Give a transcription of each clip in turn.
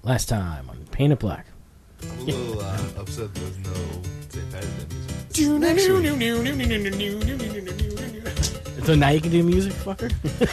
Last time on Paint It Black. I'm a little upset there's no St. Patrick's Day music. So now you can do music, fucker?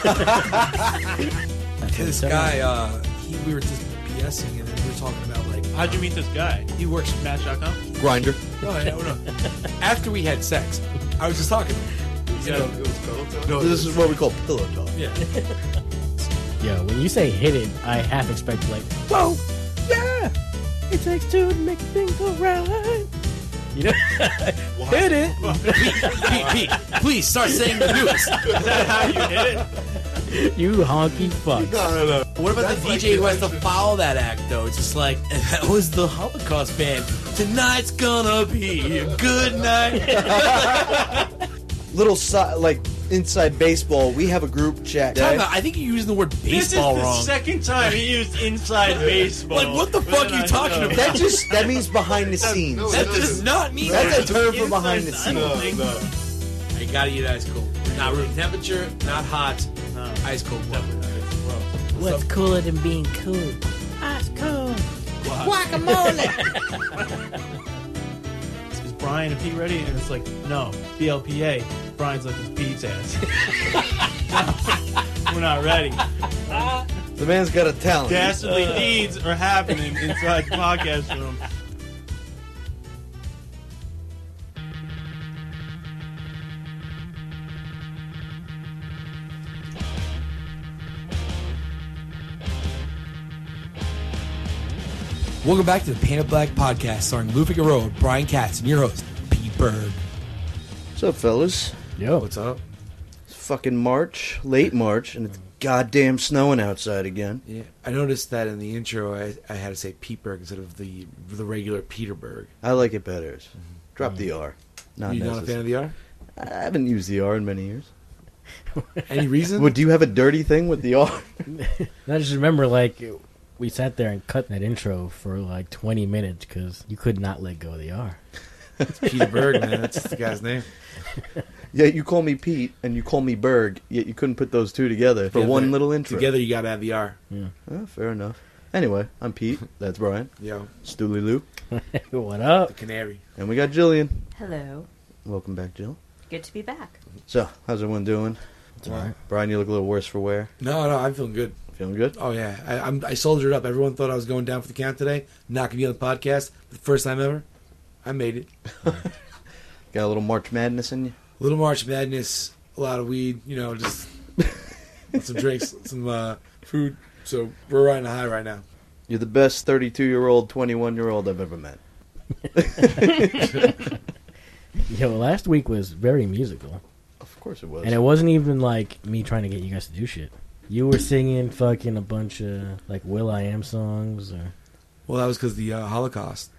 This guy, we were just BSing and we were talking about like... How'd you meet this guy? He works at Match.com? Grinder. No. After we had sex, I was just talking to him. It was pillow talk? No, This is what we call pillow talk. Yeah. Yo, when you say hit it, I half expect like, whoa, yeah, it takes two to make a thing go right. You know, hit it. Pete, please start saying the news. Is that how you hit it? You honky fuck. No. What about That's the like DJ who has to different. follow that act, though? It's just like, that was the Holocaust band. Tonight's gonna be a good night. Little like inside baseball, we have a group chat. Time out. I think you're using the word baseball This is the wrong. second time he used inside baseball. Like, what the fuck are you talking about? That means behind the scenes. no, That does not mean That's a that. term for behind the I don't scenes. think so. You gotta eat ice cold. Not room temperature, not hot. No, Ice cold. definitely not. It's gross. What's cooler than being cool? Ice cold. Is Brian and Pete ready? And it's like, no, BLPA. Brian's like, it's Pete's ass. We're not ready. The man's got a talent. Dastardly deeds are happening inside the podcast room. Welcome back to the Paint It Black podcast, starring Lou Figueroa, Brian Katz, and your host, Pete Berg. What's up, fellas? Yo, What's up? It's fucking March, late March, and it's goddamn snowing outside again. Yeah, I noticed that in the intro, I had to say Pete Berg instead of the regular Peter Berg. I like it better. Drop the R. Not You not a fan of the R? I haven't used the R in many years. Any reason? Well, do you have a dirty thing with the R? I just remember like we sat there and cut that intro for like 20 minutes because you could not let go of the R. Peter Berg, man. That's the guy's name. Yeah, you call me Pete and you call me Berg, yet you couldn't put those two together for one little intro. Together, you gotta have the R. Oh, fair enough. Anyway, I'm Pete. That's Brian. Yo, Stooley Lou. What the up? canary. And we got Jillian. Hello. Welcome back, Jill. Good to be back. So, how's everyone doing? It's all right. Brian, you look a little worse for wear. No, I'm feeling good. Feeling good? Oh yeah, I soldiered up. Everyone thought I was going down for the count today. Not gonna be on the podcast. The first time ever. I made it. Got a little March Madness in you? Little March Madness, a lot of weed, just some drinks, some food. So we're riding a high right now. You're the best 32-year-old, 21-year-old I've ever met. Yo, last week was very musical. Of course it was. And it wasn't even like me trying to get you guys to do shit. You were singing fucking a bunch of like Will.i.am songs. Or... Well, that was because the Holocaust.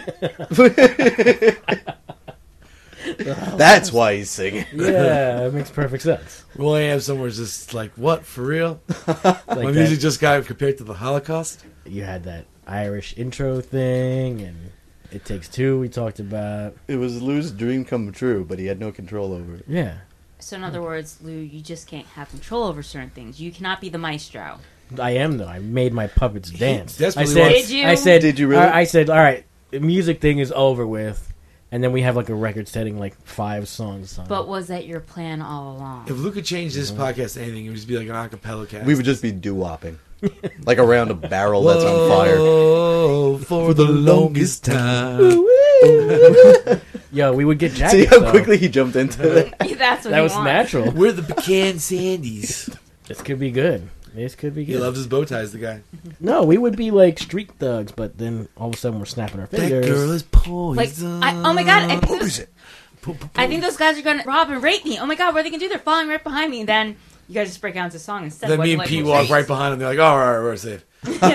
That's why he's singing. Yeah, it makes perfect sense. Will I Am somewhere's just like, what, for real? Like My that- music just got compared to the Holocaust? You had that Irish intro thing, and It Takes Two we talked about. It was Lou's dream come true, but he had no control over it. Yeah. So in other words, Lou, you just can't have control over certain things. You cannot be the maestro. I am, though. I made my puppets dance. That's I really said, what- Did you? I said, Did you really? I said, all right, the music thing is over with, and then we have like a record setting, like 5 songs. On. But was that your plan all along? If Luke could change this podcast to anything, it would just be like an acapella cast. We would just be doo-wopping. Like around a barrel that's on fire. Whoa, for the longest time. Yo, we would get jackets. See how though. quickly he jumped into that? That's what That he was wants. natural. We're the pecan sandies. This could be good. This could be He good. loves his bow ties, the guy. No, we would be like street thugs, but then all of a sudden we're snapping our That fingers. girl is Like, poison. oh my god, I think those guys are gonna rob and rape me. Oh my god, what are they gonna do? They're following right behind me. And then you guys just break out into song instead. Then of me and like, Pete like, walk race. right behind him. They're like, oh, all right, we're safe.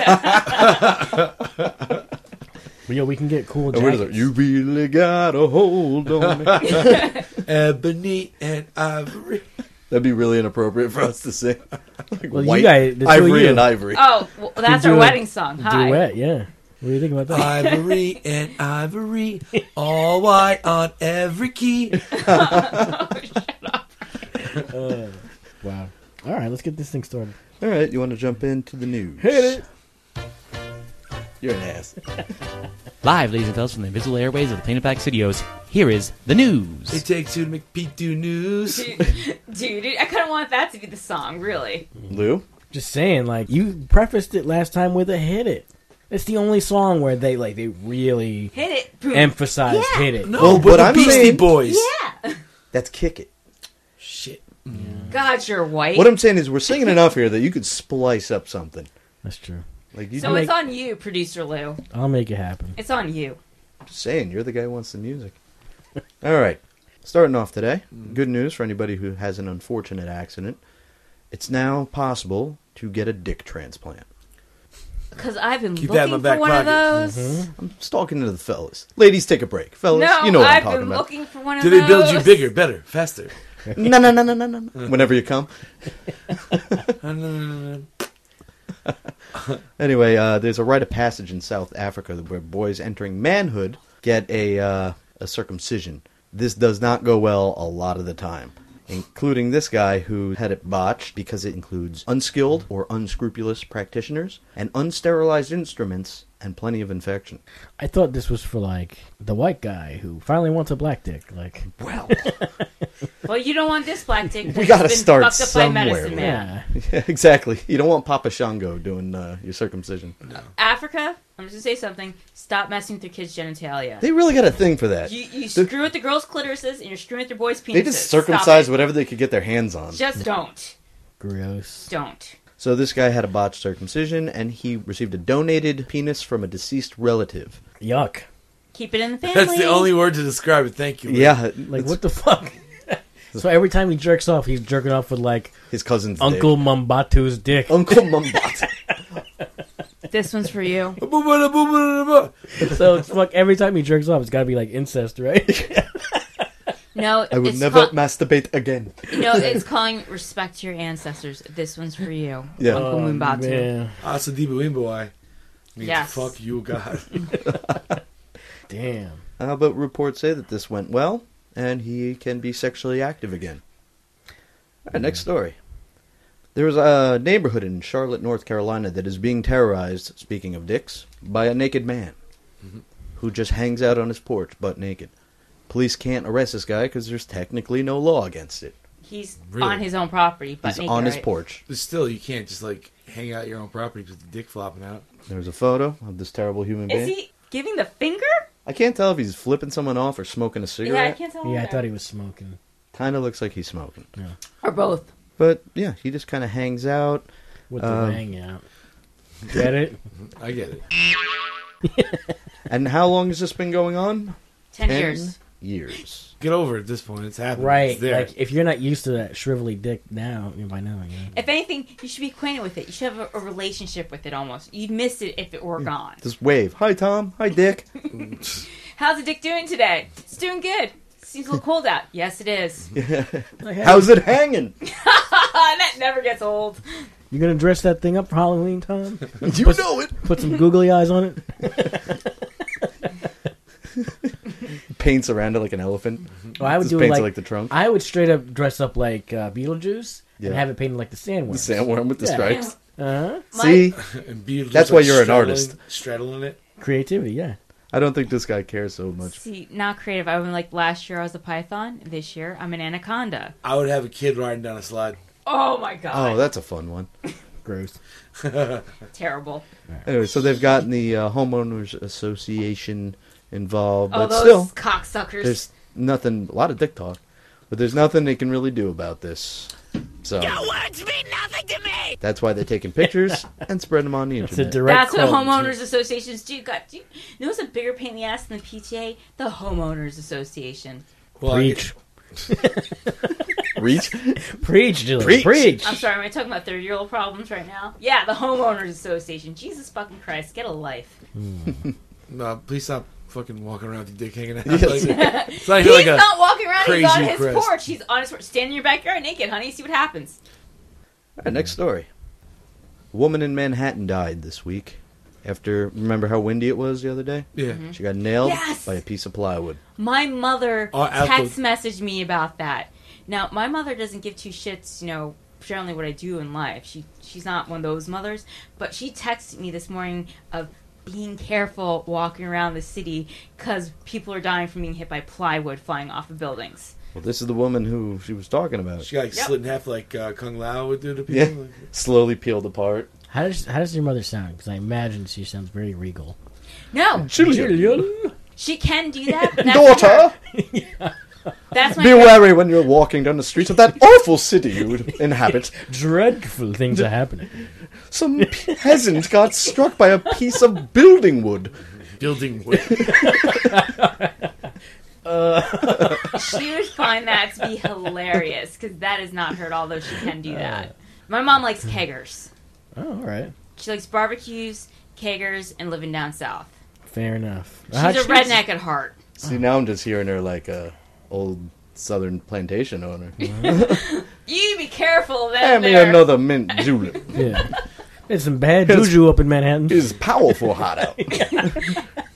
But yo, we can get cool And we're just jackets. like, you really got a hold on me. Ebony and ivory. That'd be really inappropriate for us to sing. Like Well, you guys- the two of ivory you. and ivory. Oh, well, that's do our a wedding song. Hi. Duet, yeah. What do you think about that? Ivory and ivory. All white on every key. Wow. All right, let's get this thing started. All right, you want to jump into the news? Hit it. You're an ass. Live, ladies and fellas, from the invisible airways of the Planet Pack Studios, here is the news. It takes two to make Pete do news. Dude, I kind of want that to be the song, really. Lou? Just saying, like, you prefaced it last time with a Hit It. It's the only song where they really Hit it. Boom. emphasize Yeah. Hit It. No, Well, but what the I'm Beastie saying- Boys. Yeah. That's Kick It. Shit. God, you're white. What I'm saying is we're singing enough here that you could splice up something. That's true. Like you So it's on you, Producer Lou. I'll make it happen. It's on you. just saying, you're the guy who wants the music. All right. Starting off today, good news for anybody who has an unfortunate accident. It's now possible to get a dick transplant. Because I've been Keep that in looking my for back one of pocket. those. I'm talking to the fellas. Ladies, take a break. Fellas, No, you know what I'm I've talking been about. looking for one of Do those. they build you bigger, better, faster? No. Whenever you come. Anyway, there's a rite of passage in South Africa where boys entering manhood get a circumcision. This does not go well a lot of the time, including this guy who had it botched because it includes unskilled or unscrupulous practitioners and unsterilized instruments and plenty of infection. I thought this was for, like, the white guy who finally wants a black dick. Like, Well, Well, you don't want this black dick. We gotta that's been start fucked up somewhere, by medicine man. yeah. yeah, exactly. You don't want Papa Shango doing your circumcision. Africa, I'm just gonna say something. Stop messing with your kids' genitalia. They really got a thing for that. You screw with the girls' clitorises and you're screwing with their boys' penises. They just Stop circumcise it. whatever they could get their hands on. Just don't. Gross. Don't. So this guy had a botched circumcision, and he received a donated penis from a deceased relative. Yuck. Keep it in the family. That's the only word to describe it. Thank you. Lou. Yeah, Like, what the fuck? So every time he jerks off, he's jerking off with, like, his cousin's Uncle Mumbatu's dick. dick. Uncle Mumbata. This one's for you. So it's like every time he jerks off, it's got to be like incest, right? No, I would it's never call- masturbate again. No, it's calling respect to your ancestors. This one's for you, Yeah. Uncle Mumbatu. Man. Asadiba Wimbo means Yes. fuck you, God. Damn. But reports say that this went well, and he can be sexually active again. All right, next story. There's a neighborhood in Charlotte, North Carolina that is being terrorized, speaking of dicks, by a naked man who just hangs out on his porch butt naked. Police can't arrest this guy because there's technically no law against it. He's Really? on his own property, but He's naked, on his right? porch. But still, you can't just like hang out your own property with your dick flopping out. There's a photo of this terrible human Is being. he giving the finger? I can't tell if he's flipping someone off or smoking a Yeah, I cigarette. can't tell. Yeah, I either. thought he was smoking. Kind of looks like he's smoking. Or both. But yeah, he just kind of hangs out. With the wang out. Get it? I get it. And how long has this been going on? 10 years. Years. Get over it at this point. It's happening. Right. It's there. Like, if you're not used to that shrivelly dick now, by now, you know. If anything, you should be acquainted with it. You should have a relationship with it almost. You'd miss it if it were gone. Just wave. Hi, Tom. Hi, Dick. How's the dick doing today? It's doing good. Seems a little cold out. Yes, it is. How's it hanging? That never gets old. You gonna dress that thing up for Halloween, Tom? You know it. Put some googly eyes on it? Paints around it like an elephant. Well, I would Just do it paints like, it like the trunk. I would straight up dress up like Beetlejuice Yeah. and have it painted like the sandworm. The sandworm with the Yeah. stripes. Uh-huh. See? And Beetlejuice, That's why you're an artist. Straddling it. Creativity, yeah. I don't think this guy cares so much. See, not creative. I went like last year I was a python. This year I'm an anaconda. I would have a kid riding down a slide. Oh my god. Oh, that's a fun one. Gross. Terrible. Anyway, so they've gotten the homeowners association involved, Oh, but those still, cocksuckers. there's nothing. A lot of dick talk, but there's nothing they can really do about this. So Your words mean nothing to me! that's why they're taking pictures and spreading them on the It's a internet. direct That's what quote. homeowners associations do. God, do you know what's a bigger pain in the ass than the PTA? The homeowners association. Well, Preach. Reach. Preach, Julie. Preach. Preach. I'm sorry, am I talking about 30-year-old problems right now? Yeah, the homeowners association. Jesus fucking Christ, get a life. No, please stop fucking walking around with your dick hanging out. Yes. Like, it's like He's you're like a not walking around. He's on crazy his crest. porch. He's on his porch. Stand in your backyard naked, honey. See what happens. All right, next story. A woman in Manhattan died this week after. Remember how windy it was the other day? yeah. She got nailed Yes! by a piece of plywood. My mother Oh, text messaged me about that. Now, my mother doesn't give two shits, generally what I do in life. She's not one of those mothers. But she texted me this morning of being careful walking around the city because people are dying from being hit by plywood flying off of buildings. Well, this is the woman who she was talking about. She got like, Yep. slit in half like Kung Lao would do to people. Yeah. Slowly peeled apart. How does your mother sound? Because I imagine she sounds very regal. No, Julian, she can do that. But that's daughter, that's my be wary when you're walking down the streets of that awful city you inhabit. Dreadful things are happening. Some peasant got struck by a piece of building wood. Building wood. She would find that to be hilarious because that is not her, although she can do that. My mom likes keggers. Oh, all right. She likes barbecues, keggers, and living down south. Fair enough. She's a redneck at heart. See, now I'm just hearing her like a old southern plantation owner. You be careful then. Hand me another mint julep. Yeah. There's some bad juju up in Manhattan. It's powerful hot out. It's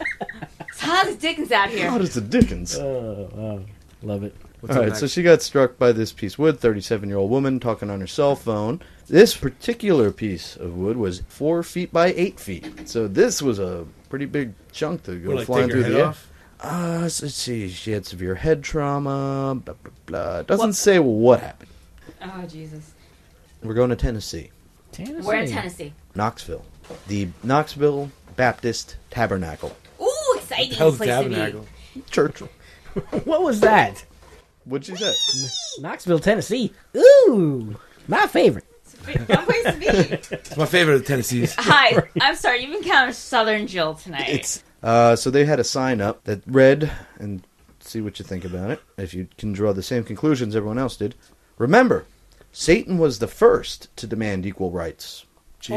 hot as Dickens out here. Hot as the Dickens. Oh, love it. What's All up right, so next? she got struck by this piece of wood, 37-year-old woman talking on her cell phone. This particular piece of wood was 4 feet by 8 feet. So this was a pretty big chunk to go What, like flying take her through head the air. off? Let's see. She had severe head trauma. Blah, blah, blah. It doesn't say what happened. Oh, Jesus. We're going to Tennessee. Tennessee. We're in Tennessee. Knoxville. The Knoxville Baptist Tabernacle. Ooh, exciting Hell's place Tabernacle. Church. What was that? What'd she say? Knoxville, Tennessee. Ooh, my favorite. to be. Fun place to be. It's my favorite of Tennessee's. Hi, I'm sorry, you've encountered Southern Jill tonight. So they had a sign up that read, and see what you think about it, if you can draw the same conclusions everyone else did. Remember, Satan was the first to demand equal rights. Jesus.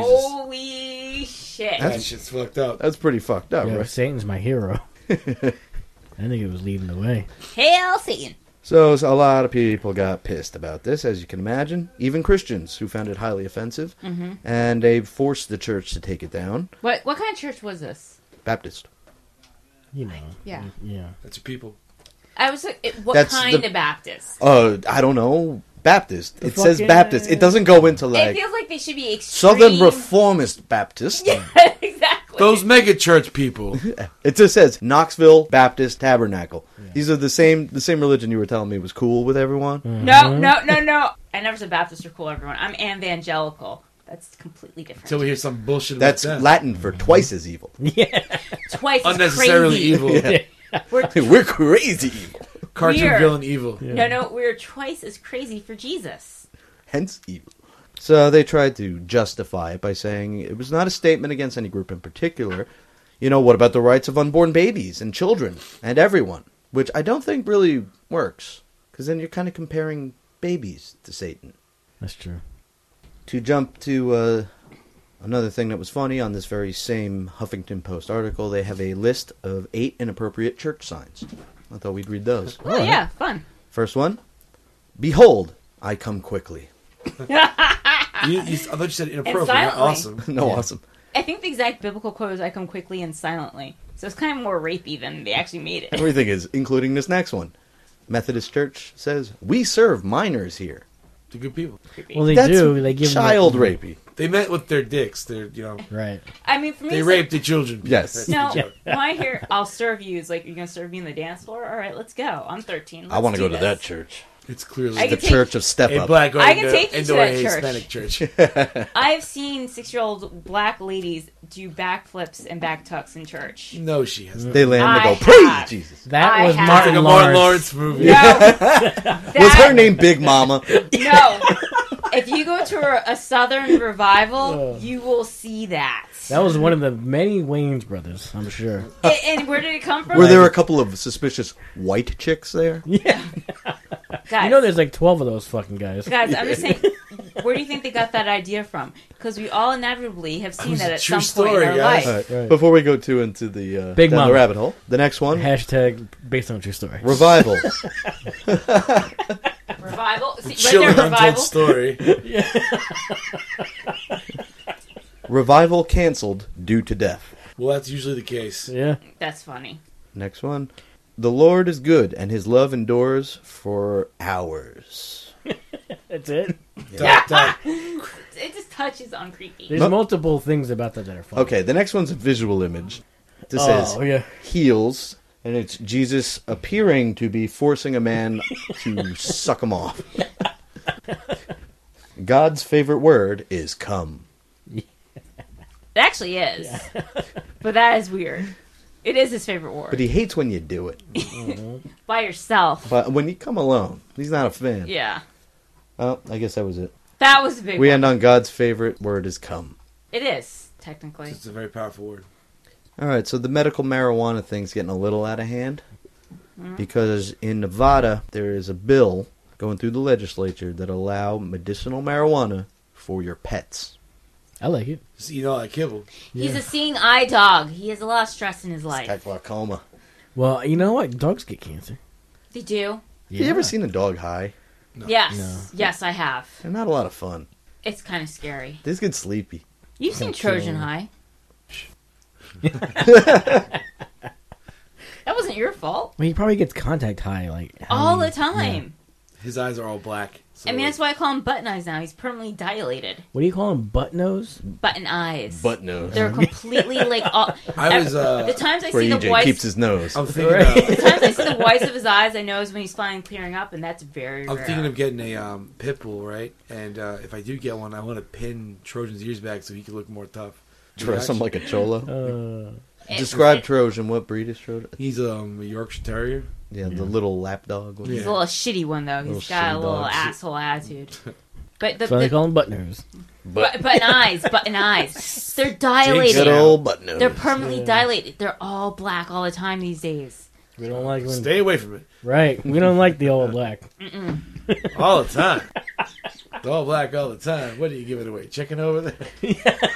Holy shit. That shit's fucked up. That's pretty fucked up, Yeah, right? Satan's my hero. I think it was leading the way. Hail Satan. So a lot of people got pissed about this, as you can imagine. Even Christians who found it highly offensive. Mm-hmm. And they forced the church to take it down. What kind of church was this? Baptist. You know. Yeah. Yeah. That's your people. I was like, what That's kind the- of Baptist? I don't know. Baptist. The It says fucking- Baptist. It doesn't go into It like feels like they should be extreme. Southern Reformist Baptist. Exactly. Those mega church people. It just says Knoxville Baptist Tabernacle. These are the same religion you were telling me was cool with everyone. No. I never said Baptist are cool, everyone. I'm evangelical. That's completely different. Until we hear some bullshit That's about that. Latin for twice as evil. Twice as Unnecessarily crazy. evil. Yeah. We're crazy evil. Cartoon Weird. villain evil. No, we're twice as crazy for Jesus. Hence evil. So they tried to justify it by saying it was not a statement against any group in particular. You know, what about the rights of unborn babies and children and everyone? Which I don't think really works. Because then you're kind of comparing babies to Satan. That's true. To jump to another thing that was funny, on this very same Huffington Post article, they have a list of 8 inappropriate church signs. I thought we'd read those. Oh, yeah, fun. First one, "Behold, I come quickly." I thought you said inappropriate. Not silently. awesome. No, awesome. I think the exact biblical quote is, I come quickly and silently. So it's kind of more rapey than they actually made it. Everything is, including this next one. Methodist Church says, "We serve minors here." They're good people. Well, they That's do. They give child them rapey. They met with their dicks. They're, Right. I mean, for me, they it's raped the children. Yes. That's No, the joke. when I hear I'll serve you, it's like, you're going to serve me in the dance floor? All right, let's go. I'm 13. I want to to go to that church. It's clearly I The can take- Church of Step a Up. black I can take you to that church. Hispanic church. I've seen 6-year-old black ladies do backflips and back tucks in church. No, she hasn't. They land I and go, "Praise have. Jesus." That I was have- Martin Like a Lawrence. Martin Lawrence movie. No. Was her name Big Mama? No. If you go to a Southern revival, you will see that. That was one of the many Wayans brothers, I'm sure. And where did it come from? Were there a couple of suspicious white chicks there? Yeah. Guys, You know there's like 12 of those fucking guys. guys, I'm just saying, where do you think they got that idea from? Because we all inevitably have seen was that a at true some point story, in our guys. life. All right. Right. Before we go too into the Big down Mama. the rabbit hole, the next one, Hashtag based on a true story. revival. Revival? See, right Children there, untold revival. story. Revival canceled due to death. Well, that's usually the case. Yeah. That's funny. Next one, the Lord is good and His love endures for hours. That's it. Dot, dot. It just touches on creepy. There's multiple things about that are fun. Okay, the next one's a visual image. This Oh, is yeah. heels, and it's Jesus appearing to be forcing a man to suck him off. God's favorite word is come. It actually is. But that is weird. It is his favorite word. But he hates when you do it. By yourself. But when you come alone, he's not a fan. Yeah. Well, I guess that was it. That was a big We one. end on God's favorite word is come. It is, technically. It's a very powerful word. All right, so the medical marijuana thing's getting a little out of hand because in Nevada there is a bill going through the legislature that allow medicinal marijuana for your pets. I like it. Just eat all that kibble. He's a seeing eye dog. He has a lot of stress in his life. Like glaucoma. Well, you know what? Dogs get cancer. They do? Have you ever seen a dog high? Yes. No. Yes, I have. They're not a lot of fun. It's kind of scary. They just get sleepy. You've seen Can't kill Trojan them. High. That wasn't your fault. Well, he probably gets contact high, like All the time. His eyes are all black. So I mean, that's why I call him button eyes now. He's permanently dilated. What do you call him? Butt nose? Button eyes. Butt nose. They're completely like all. I was, the times I Where see the EJ whites. keeps his nose. I'm thinking The times I see the whites of his eyes, I know is when he's finally clearing up, and that's very I'm rare. thinking of getting a pit bull, right? And if I do get one, I want to pin Trojan's ears back so he can look more tough. Dress him like a cholo. It- Describe Trojan. What breed is Trojan? He's a Yorkshire Terrier. Yeah, the little lap dog. Yeah. He's a little shitty one though. He's Little got a shitty little dog. asshole attitude. But the, That's why they the call him butt nose. button eyes. They're dilated. Good old butt nose. They're permanently dilated. They're all black all the time these days. We don't like when... Stay away from it. Right. We don't like the old black. All the time. It's all black all the time. What are you giving away? Chicken over there?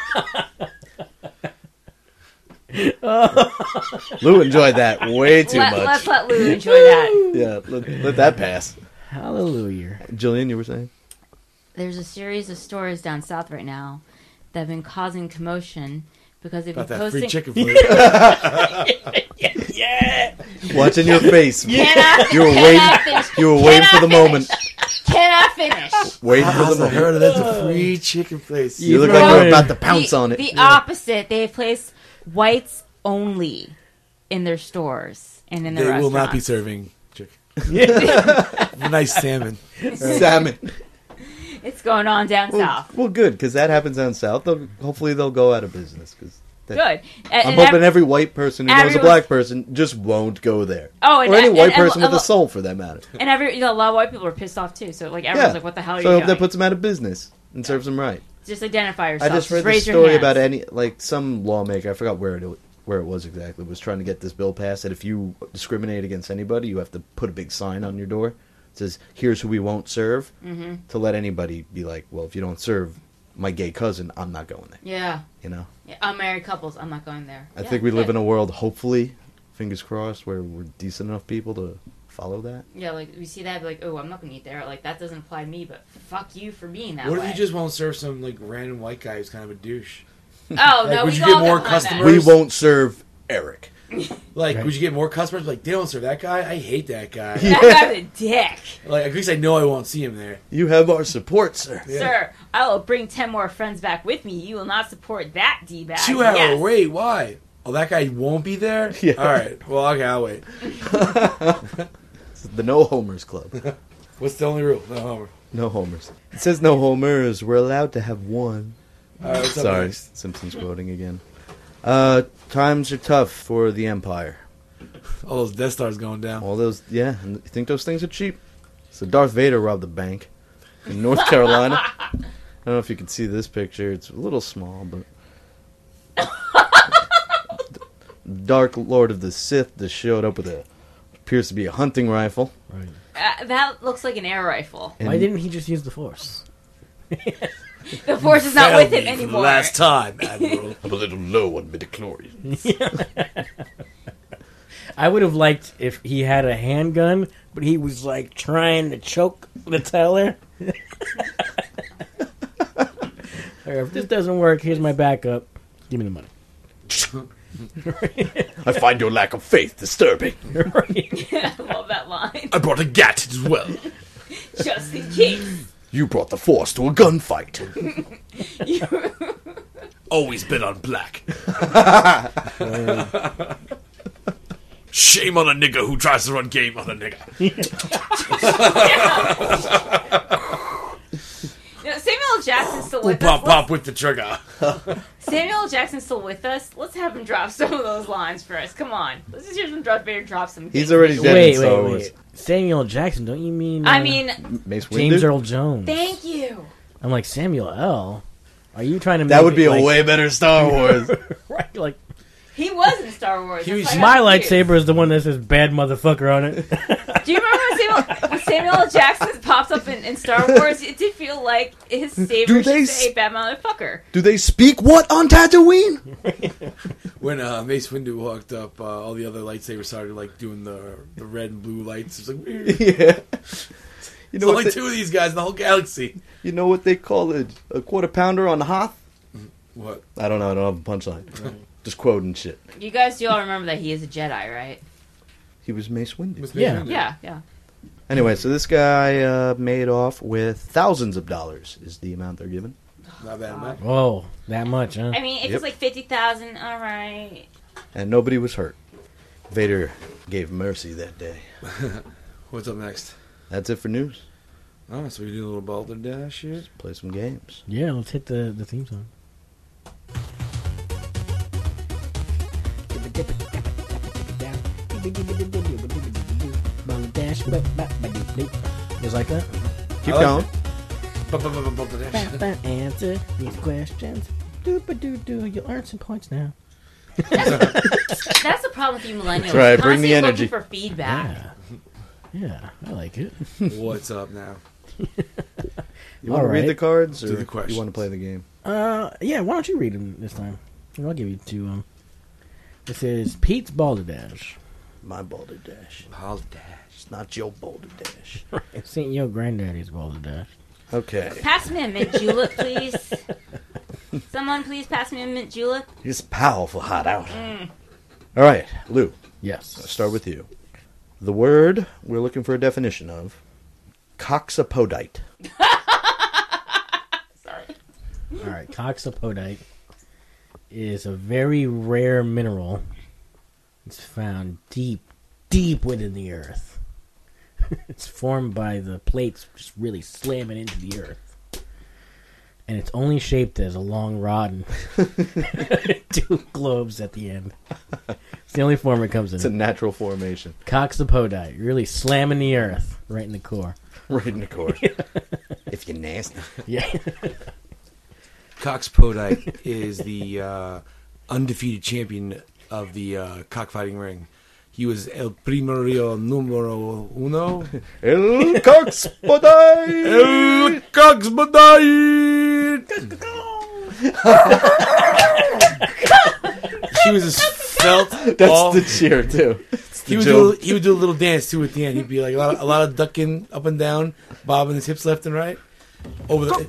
Lou enjoyed that way too much. Let's let Lou enjoy that. Yeah, let that pass. Hallelujah. Jillian, you were saying? There's a series of stores down south right now that have been causing commotion because they've been About that free posting. chicken food. Yeah. Watching your face. Cannot, You were cannot waiting. finish. You were waiting for the Cannot moment. finish. Cannot finish. Waiting for the I moment. heard of that's a free chicken place. You look You like know- you're about to pounce on it. The opposite. They have placed whites only in their stores and in their They restaurants. will not be serving chicken. Nice salmon. Salmon. It's going on down south. Well, good, because that happens down south. Hopefully they'll go out of business. Good. I'm hoping every white person who knows a everyone's- black person just won't go there. Oh, and or any white and person with a soul, for that matter. And a lot of white people are pissed off too. So like everyone's like, "What the hell are so I you hope doing?" that puts them out of business and serves them right. Just identify yourself. I just read the raise your story hands. about some lawmaker. I forgot where it was exactly. Was trying to get this bill passed that if you discriminate against anybody, you have to put a big sign on your door. It says, "Here's who we won't serve," to let anybody be like, "Well, if you don't serve my gay cousin, I'm not going there." Yeah. You know. Yeah, unmarried couples. I'm not going there. I think we live in a world, hopefully, fingers crossed, where we're decent enough people to follow that. Yeah, like we see that, like, oh, I'm not gonna eat there. Like that doesn't apply to me, but fuck you for being that What way. if you just won't serve some like random white guy who's kind of a douche? Oh Like, no, would we you all get more behind that. customers? We won't serve Eric. Like, Right. would you get more customers? Like, they don't serve that guy. I hate that guy. That guy's a dick, Like, at least I know I won't see him there. You have our support, sir. Yeah. sir. I will bring 10 more friends back with me. You will not support that d-bag. 2 hour Yes. wait. Why? Oh, that guy won't be there. Yeah. All right. Well, okay, I'll wait. This is the No Homers Club. What's the only rule? No homer. No homers. It says no homers. We're allowed to have one. All right. What's up Sorry, next? Simpsons quoting again. Times are tough for the Empire. All those Death Stars going down. All those, yeah. And you think those things are cheap? So Darth Vader robbed a bank in North Carolina. I don't know if you can see this picture. It's a little small, but Dark Lord of the Sith just showed up with a appears to be a hunting rifle. Right. That looks like an air rifle. And Why didn't he just use the Force? The force is not with Failed me him for the anymore. last time, Admiral. I'm a little low on midichlorians. I would have liked if he had a handgun, but he was like trying to choke the teller. Or if this doesn't work, here's my backup. Give me the money. I find your lack of faith disturbing. I love that line. I brought a gat as well. Just in case. You brought the Force to a gunfight. Always bet on black. Shame on a nigga who tries to run game on a nigga. Samuel L. Jackson's still with Pop, us. pop with the trigger. Samuel L. Jackson's still with us. Let's have him drop some of those lines for us. Come on. Let's just hear some Darth Vader drop some. He's already dead in Wait, Star wait, Wars. wait. Samuel Jackson, don't you mean... I mean, Mace James Windu? Earl Jones. thank you. I'm like, Samuel L.? Are you trying to make That would be it, like, a way better Star Wars. right, like, He was in Star Wars. He was- That's my why I got lightsaber is the one that says bad motherfucker on it. confused. Do you remember when Samuel L. Jackson popped up in Star Wars? It did feel like his saber Do should they say bad motherfucker. Do they speak what on Tatooine? When Mace Windu walked up, all the other lightsabers started like doing the red and blue lights. It's like weird. Yeah. You There's know, only what two of these guys in the whole galaxy. you know what they call a quarter pounder on the Hoth? What? I don't know. I don't have a punchline. Just quoting shit. You guys do all remember that he is a Jedi, right? He was Mace Windu. Mace Yeah. Windu. Yeah. Anyway, so this guy made off with thousands of dollars is the amount they're given. Not bad, man. Whoa, that much, huh? I mean, if Yep. it's like 50,000, all right. And nobody was hurt. Vader gave mercy that day. What's up next? That's it for news. Oh, so we do a little Baldur Dash here. Play some games. Yeah, let's hit the theme song. Just like that? Keep I like going. Baldur Dash. Answer these questions. Doo-ba-doo-doo. You'll earn some points now. That's the problem with you millennials. That's right, bring the Constantly energy. looking for feedback. Yeah, I like it. What's up now? You want to All read right. the cards, Do or the questions. you want to play the game? Yeah, why don't you read them this time? And I'll give you two. This is Pete's Balderdash. My Boulder Dash. Baldur Dash. It's not your Boulder Dash. It's St. Yo Granddaddy's Balderdash. Okay. Pass me a mint julep, please. Someone please pass me a mint julep. It's powerful hot out. All right, Lou, Yes. let's start with you. The word we're looking for a definition of, coxapodite. Sorry. All right, coxapodite is a very rare mineral. It's found deep, deep within the earth. It's formed by the plates just really slamming into the earth. And it's only shaped as a long rod and two globes at the end. It's the only form it comes It's a in. natural formation. Coxapodite, really slamming the earth right in the core. Right in the core. If you're nasty. Yeah. Coxpodite is the undefeated champion of the cockfighting ring. He was El Primero Numero Uno. El coxapodite! El Coxpodite! He was a felt. That's the cheer, too. He would do a little dance too at the end. He'd be like a lot of ducking up and down, bobbing his hips left and right. Over the.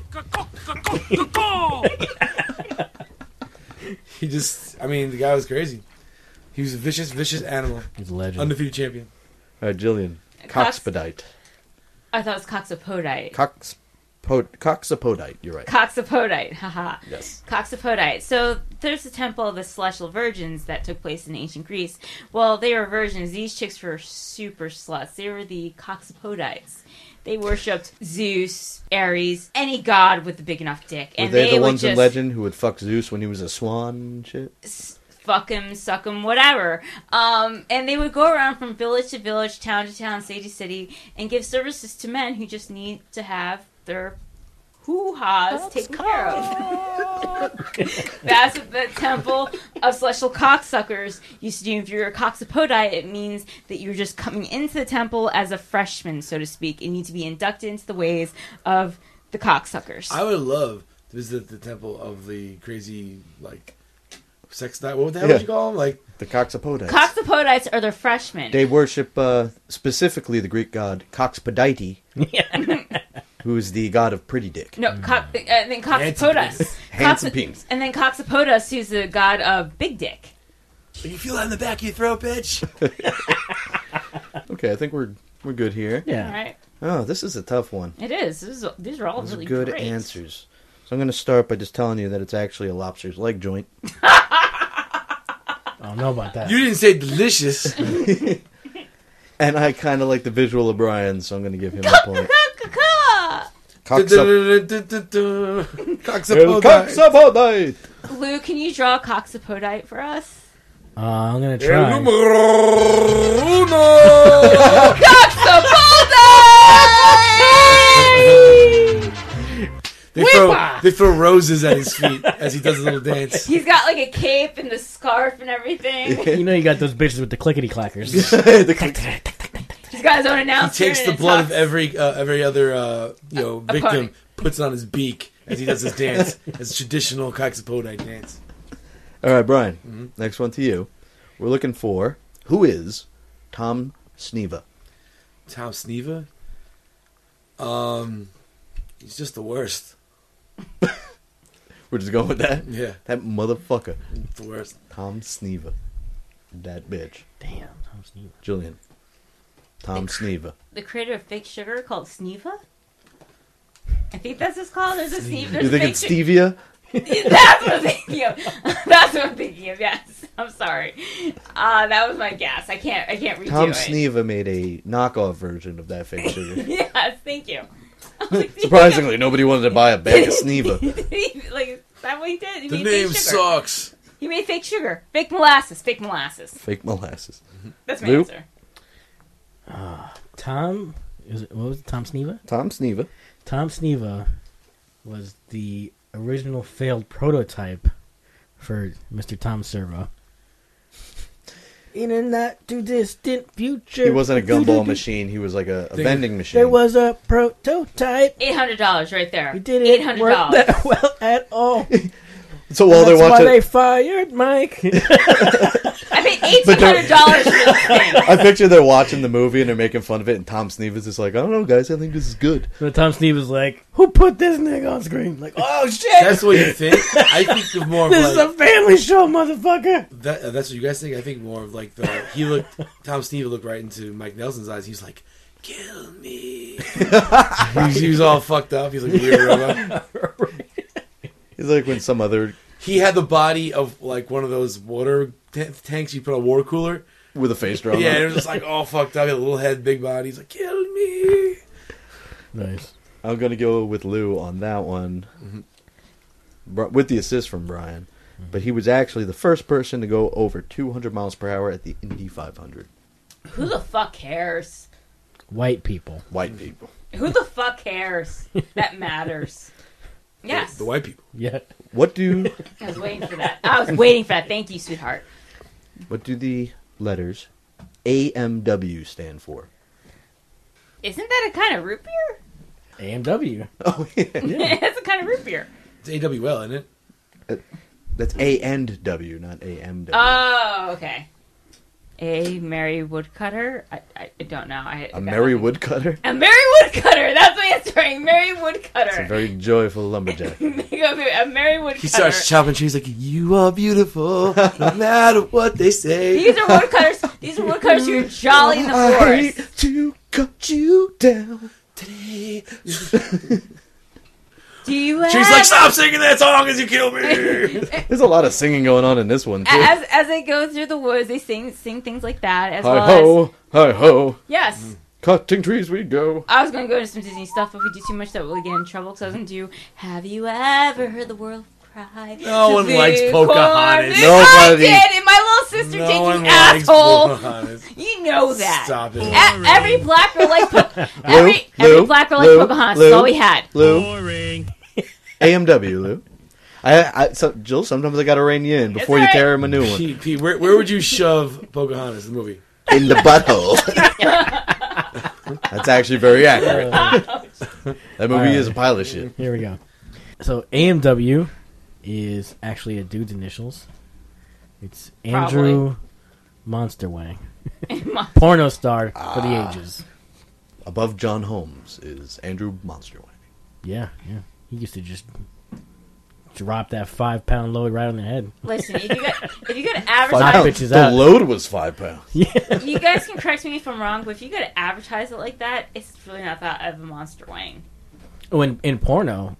He just, I mean, the guy was crazy. He was a vicious animal. He's a legend. Undefeated champion. All right, Jillian. Coxpodite. I thought it was coxapodite. Coxapodite, you're right. Coxapodite, haha. Yes. Coxapodite. So there's the temple of the celestial virgins that took place in ancient Greece. Well, they were virgins. These chicks were super sluts. They were the Coxapodites. They worshipped Zeus, Ares, any god with a big enough dick. Were And they the would ones in just legend who would fuck Zeus when he was a swan and shit? fuck him, suck him, whatever. And they would go around from village to village, town to town, city to city, and give services to men who just need to have their hoo-has taken care of. That's what the temple of celestial cocksuckers used to do. If you're a coxapodite, it means that you're just coming into the temple as a freshman, so to speak, and need to be inducted into the ways of the cocksuckers. I would love to visit the temple of the crazy, like, sex night. What the hell would you call them? Like, The Coxapodites. Coxapodites are the freshmen. They worship specifically the Greek god Coxpodite, who is the god of pretty dick. No, and then Coxapodus. Handsome penis. And then Coxapodus, who's the god of big dick. you feel that in the back of your throat, bitch? Okay, I think we're good here. Yeah. All right. Oh, this is a tough one. It is. These are all Those really are good great. answers. I'm going to start by just telling you that it's actually a lobster's leg joint. I don't know about that. You didn't say delicious. And I kind of like the visual of Brian, so I'm going to give him a point. Coxapodite! Lou, can you draw a coxapodite for us? I'm gonna try. They throw roses at his feet as he does a little dance. He's got like a cape and the scarf and everything. You know you got those bitches with the clickety clackers. He's got his own He announcer. takes the blood of every other victim, Opponent. puts it on his beak as he does his dance, his traditional Coxapodite dance. All right, Brian. Next one to you. We're looking for who is Tom Sneva? Tom Sneva? He's just the worst. We're just going with that? Yeah, That motherfucker. the worst. Tom Sneva. That bitch. Damn, Tom Sneva. Julian. Tom Sneva. The creator of fake sugar called Sneva? I think that's what's called. There's a Sneva. You think it's stevia? That's what I'm thinking of. That's what I'm thinking of. Yes, I'm sorry. That was my guess. I can't redo Tom it. Sneva made a knockoff version of that fake sugar. Yes, thank you. I was like, Surprisingly, nobody wanted to buy a bag of Sneva. like, is that what he did? He The made name fake sugar. sucks. He made fake sugar. Fake molasses. Fake molasses. Fake molasses. That's my Lou? answer. Tom, what was it? Tom Sneva? Tom Sneva. Tom Sneva was the original failed prototype for Mr. Tom Servo. In a not too distant future. He wasn't a gumball machine. He was like a vending machine. There was a prototype. $800 right there. He didn't $800. work that well at all. So while they're That's why watching, they fired Mike. I paid $1,800 for this thing. I picture they're watching the movie and they're making fun of it, and Tom Sneva's just like, I don't know, guys, I think this is good. So Tom Sneva's like, who put this nigga on screen? Like, oh shit! That's what you think? I think of more of This is like... a family show, motherfucker. That's what you guys think? I think more of like Tom Sneva looked right into Mike Nelson's eyes. He was like, kill me. he was all fucked up. He's like a weird robot. He's like when some other... He had the body of like one of those water tanks you put on a water cooler. with a face drawn Yeah, on it it. was just like all fucked up. He had a little head, big body. He's like, kill me. Nice. I'm going to go with Lou on that one. With the assist from Brian. But he was actually the first person to go over 200 miles per hour at the Indy 500. Who the fuck cares? White people. White people. Who the fuck cares? That matters. Yes. The white people. Yeah. What do I was waiting for that. I was waiting for that. Thank you, sweetheart. the letters AMW stand for? Isn't that a kind of root beer? AMW. Oh, yeah. That's a kind of root beer. It's AWL, isn't it? That's A and W, not AMW. Oh, okay. A Mary Woodcutter? I don't know. A Mary Woodcutter? A Mary Woodcutter! That's my answering. Mary Woodcutter. It's a very joyful lumberjack. A Mary Woodcutter. He starts chopping trees like, you are beautiful, no matter what they say. These are woodcutters. These are woodcutters who are jolly in the forest. I hate to cut you down today. Do you have... She's like, stop singing that song as you kill me. There's a lot of singing going on in this one, too. As they go through the woods, they sing things like that. As well Hi-ho, hi-ho, yes. cutting trees we go. I was going to go into some Disney stuff, but if we do too much, that will get in trouble. Because I was going to do, have you ever heard the world cry? No to one big likes Pocahontas. corn? Nobody. I did, and my little sister No did, one you likes asshole. Pocahontas. You know that. Stop it. Every black girl likes every Lou, black girl Lou, likes Pocahontas. Lou. That's all we had. Lou, Boring. AMW, Lou. Jill, sometimes I gotta rein you in before you alright. carry him a new one. Pete, where would you shove Pocahontas, the movie? In the butthole. That's actually very accurate. That movie is a pile of shit. Here we go. So AMW is actually a dude's initials. It's Andrew Monster Wang. Porno star for the ages. Above John Holmes is Andrew Monsterwang. Yeah, yeah. He used to just drop that 5-pound load right on the head. Listen, if you got Knock advertise, bitches The out. load was 5 pounds. you guys can correct me if I'm wrong, but if you got to advertise it like that, it's really not that of a monster wang. When in porno,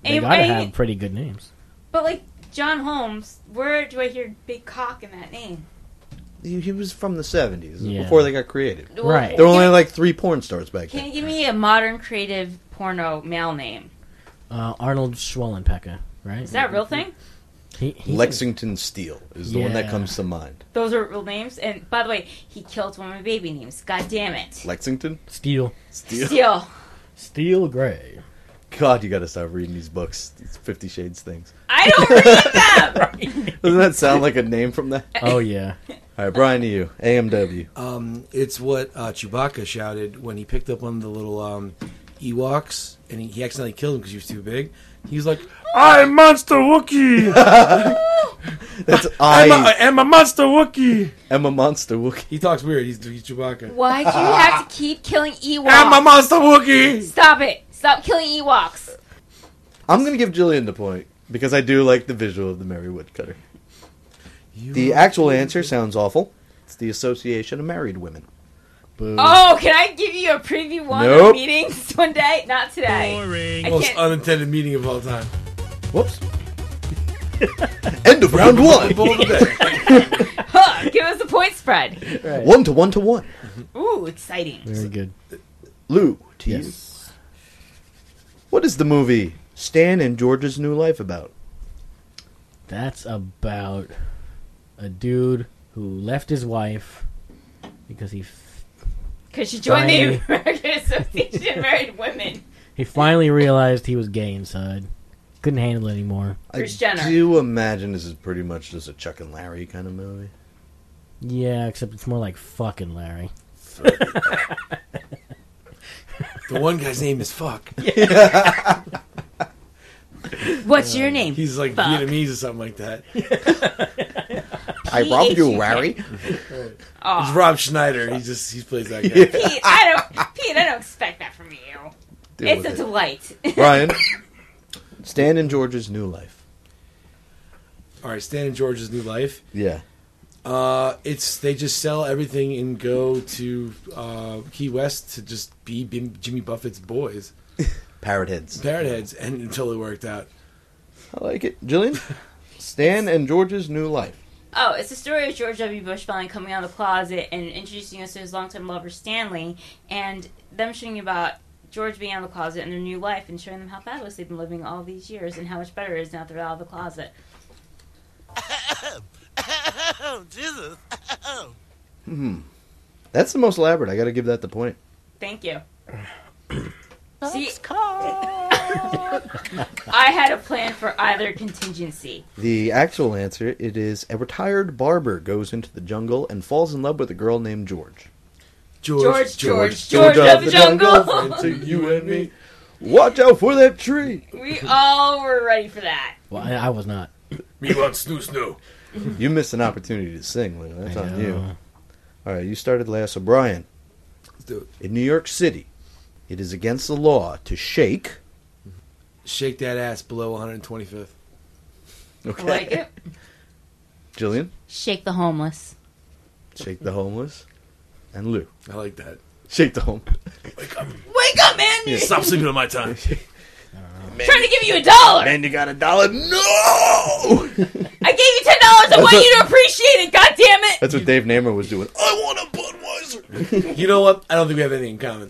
They gotta have pretty good names. But like John Holmes, where do I hear big cock in that name? He was from the 70s, Yeah. before they got created. Right. There were only like 3 porn stars back Can then. you give me a modern creative porno male name? Arnold Schwellenpecker, right? Is that a real thing? He Lexington Steele is the one that Yeah. comes to mind. Those are real names. And by the way, he killed one of my baby names. God damn it. Lexington? Steel Steele. Steel Gray. God, you gotta stop reading these books. These 50 Shades things. I don't read them. Doesn't that sound like a name from that? Oh yeah. Alright, Brian, to you. AMW. It's what Chewbacca shouted when he picked up one of the little Ewoks, and he accidentally killed him because he was too big. He was like, "I'm Monster Wookiee! That's I am a Monster Wookiee!" I'm a monster Wookiee. He talks weird. He's Chewbacca. Why'd you have to keep killing Ewoks? I'm a Monster Wookiee! Stop it. Stop killing Ewoks. I'm gonna give Jillian the point, because I do like the visual of the Merry Woodcutter. The actual answer sounds awful. It's the Association of Married Women. Boo. Oh, can I give you a preview one Nope. of meetings one day? Not today. I Most can't. unintended meeting of all time. Whoops. End of round 1. Ball of the day. Huh, give us a point spread. Right. 1 to 1 to 1. Ooh, exciting. Very good. Lou, to you. Yes. What is the movie Stan and George's New Life about? That's about a dude who left his wife because Because she joined the Finally. American Association of Married Women. he finally realized he was gay inside. Couldn't handle it anymore. Bruce I Jenner. do imagine this is pretty much just a Chuck and Larry kind of movie. Yeah, except it's more like fucking Larry. The one guy's name is Fuck. What's your name? He's like Fuck. Vietnamese or something like that. I robbed you, P-H-U-K. Larry. It's Aw. Rob Schneider. He plays that guy. Pete, I don't expect that from you. Deal It's with a it. delight. Brian, Stan and George's New Life. All right, Stan and George's New Life. Yeah. They just sell everything and go to Key West to just be Jimmy Buffett's boys, Parrot heads. parrot heads, and until it worked out. I like it. Jillian? Stan and George's New Life. Oh, it's the story of George W. Bush finally coming out of the closet and introducing us to his longtime lover, Stanley, and them showing about George being out of the closet and their new life and showing them how fabulous they've been living all these years and how much better it is now that they're out of the closet. Oh, Jesus. That's the most elaborate. I gotta give that the point. Thank you. See, I had a plan for either contingency. The actual answer, it is a retired barber goes into the jungle and falls in love with a girl named George. George of the jungle. jungle. To you and me. Watch out for that tree. We all were ready for that. Well, I was not. Me want snoo. You missed an opportunity to sing, Lou. That's I on know. you. All right, you started last. So, Brian, Let's do it. in New York City, it is against the law to shake. Shake that ass below 125th. Okay. I like it. Jillian, Shake the homeless. shake the homeless. And Lou, I like that. shake the home. Wake up. Wake up, man! Stop sleeping on my time. Trying to give you $1. And you got $1. No! I gave you $10. I want you to appreciate it. God damn it! That's what Dave Namer was doing. I want a Budweiser. You know what? I don't think we have anything in common.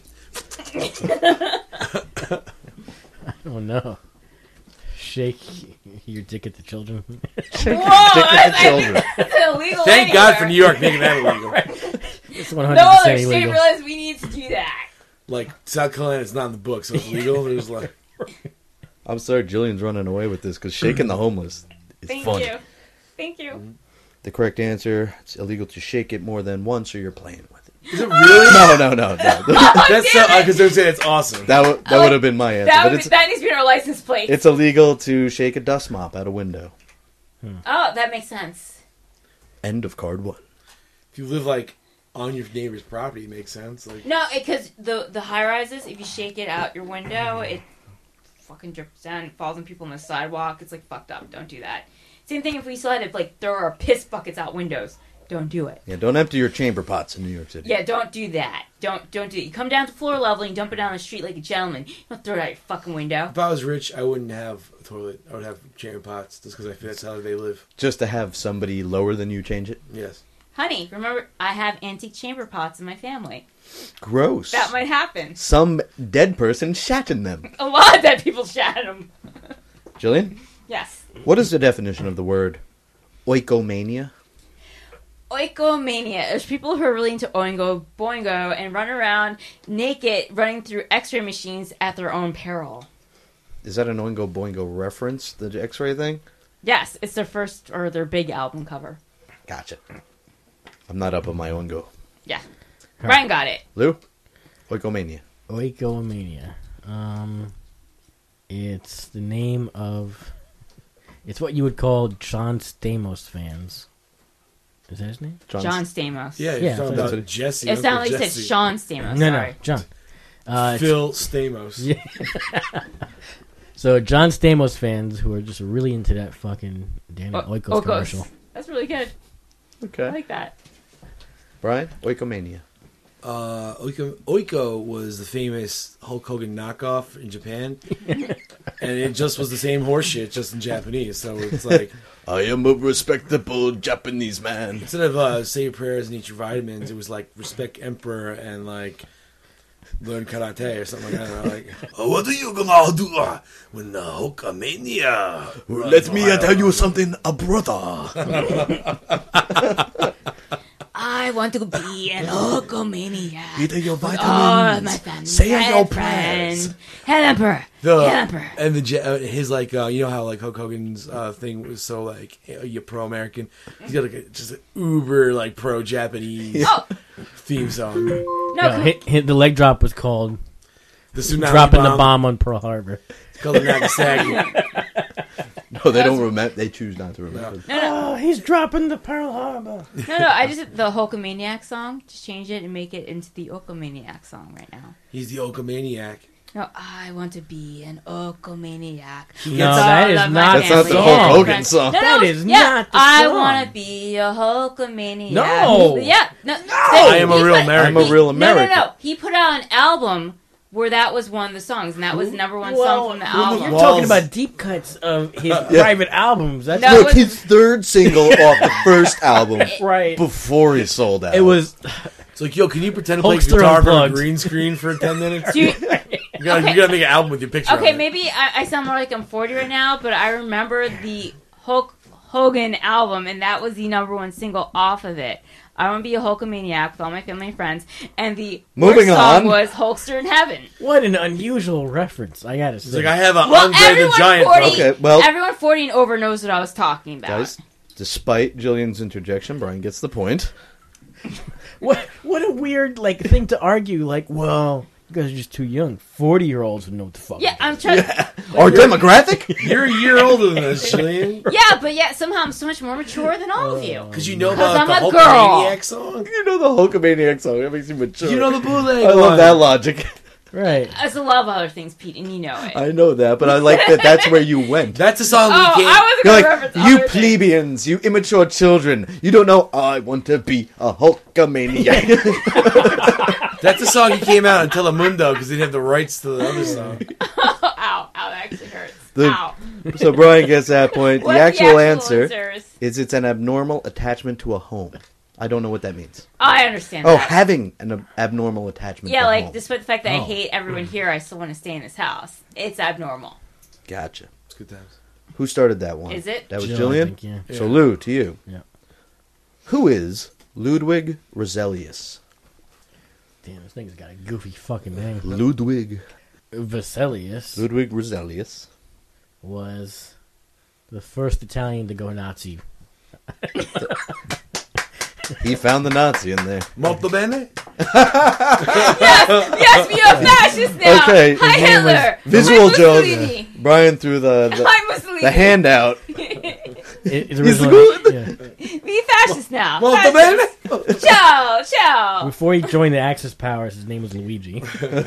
Oh no. Shake your dick at the children. Whoa, Dick at the children. that's illegal. Thank God for anywhere. New York making that illegal. It's 100% No other state illegal. realized we need to do that. Like, South Carolina, it's not in the book, so it's legal. There's like, I'm sorry, Jillian's running away with this because shaking the homeless is Thank fun. you. Thank you. The correct answer, it's illegal to shake it more than once or you're playing with it. is it really? No. That's so, damn it. because they're saying it's awesome. That would have been my answer. That, But would be, that needs to be on our license plate. it's illegal to shake a dust mop out a window. Oh, that makes sense. End of card 1. If you live like on your neighbor's property, it makes sense. Like, No, because the high rises, if you shake it out your window, it fucking drips down and falls on people on the sidewalk. It's like fucked up. Don't do that. Same thing if we still had to like throw our piss buckets out windows. Don't do it. Yeah, don't empty your chamber pots in New York City. Yeah, don't do that. Don't do it. You come down to floor level and you dump it down the street like a gentleman. You don't throw it out your fucking window. If I was rich, I wouldn't have a toilet. I would have chamber pots just because I feel that's how they live. Just to have somebody lower than you change it. Yes. Honey, remember, I have antique chamber pots in my family. Gross. That might happen. Some dead person shat in them. A lot of dead people shat at them. Jillian, Yes. what is the definition of the word oikomania? Oikomania. There's people who are really into Oingo Boingo and run around naked, running through X-ray machines at their own peril. Is that an Oingo Boingo reference, the X-ray thing? Yes, it's their first or their big album cover. Gotcha. I'm not up on my Oingo. Yeah. Brian got it. Lou? Oikomania. Oikomania. It's the name of... It's what you would call John Stamos fans. Is that his name? John Stamos. Yeah, Yeah, you're talking that's about Jesse. It sounded Uncle like you said Jesse. Sean Stamos. No, Sorry. no, John. Phil Stamos. Yeah. So John Stamos fans who are just really into that fucking Daniel Oikos commercial. That's really good. I Okay. like that. Brian? Oikomania. Oiko was the famous Hulk Hogan knockoff in Japan, and it just was the same horseshit, just in Japanese. So it's like I am a respectable Japanese man. instead of say your prayers and eat your vitamins, it was like respect emperor and like learn karate or something like that. Like, what are you gonna do when Hulkamania? Let me tell you something, brother. I want to be an Hulkamaniac. Eat your Oh, my vitamins. friend. Say your friend. prayers. Head Emperor. Head Emperor. And his like you know how like Hulk Hogan's thing was so like you're pro American. He's got like just an uber like pro Japanese Oh, theme song. no. The leg drop was called The tsunami Dropping the Bomb on Pearl Harbor. It's called the Nagasaki. No, they don't remember. They choose not to remember. Oh, he's dropping the Pearl Harbor. No, I just did the Hulkamaniac song. Just change it and make it into the Okamaniac song right now. He's the Hulkamaniac. No, I want to be an Okamaniac. No, that is not That's not the song. Hulk Hogan song. No, That no, is yeah, not the I song. want to be a Hulkamaniac. No. Yeah. No. I am a real American. I'm a real American. No. He put out an album where that was one of the songs, and that was the number one song from the album. You're Walls. talking about deep cuts of his private albums. That's No. Look, his third single off the first album right. before he sold out. It was It's like, yo, can you pretend to play Hulkster guitar for a Unplugged. green screen for 10 minutes? Do you- You gotta make an album with your picture on okay, it. maybe I sound more like I'm 40 right now, but I remember the Hulk Hogan album, and that was the number one single off of it. I want to be a Hulkamaniac with all my family and friends, and the Moving worst song on. was Hulkster in Heaven. what an unusual reference. I gotta It's say. like, I have an Well, Andre the everyone Giant. 40, Okay, well- everyone 40 and over knows what I was talking about. Guys, despite Jillian's interjection, Brian gets the point. What a weird thing to argue. Like, well, you guys are just too young. 40-year-olds would know what the fuck. Yeah, I'm trying. Our demographic? You're a year older than us, Julian. Yeah, but yet somehow I'm so much more mature than all of you. Because you know 'Cause about I'm the a girl. Hulkamaniac song? You know the Hulkamaniac song. That makes you mature. You know the bootleg I love one. that logic. Right. I still love other things, Pete, and you know it. I know that, but I like that that's where you went. That's a song we I can't... wasn't You're going to like, reference you other things. plebeians, you immature children. You don't know, I want to be a Hulkamaniac. That's a song he came out on Telemundo because they didn't have the rights to the other song. Ow, that actually hurts. The- Ow. So Brian gets that point. What's The actual answer answers? is it's an abnormal attachment to a home. I don't know what that means. I understand Oh, that. having an abnormal attachment Yeah, to like, home. despite the fact that I Oh. hate everyone here, I still want to stay in this house. It's abnormal. Gotcha. It's good times. Who started that one? Is it? That was Jill, I Jillian? think, yeah. So Lou, to you. Yeah. Who is Ludwig Roselius? Damn, this thing's got a goofy fucking name. Ludwig. Vesalius Ludwig Roselius. was the first Italian to go Nazi. He found the Nazi in there. Molto bene? Yes, we are fascists now! Okay, Hi, his name was Hitler! Visual Hi, joke. Mussolini! Brian threw the Hi, Mussolini! the handout. It's He's originally, yeah. We fascists now! Molto Fascists. bene? Ciao, ciao! Before he joined the Axis powers, his name was Luigi.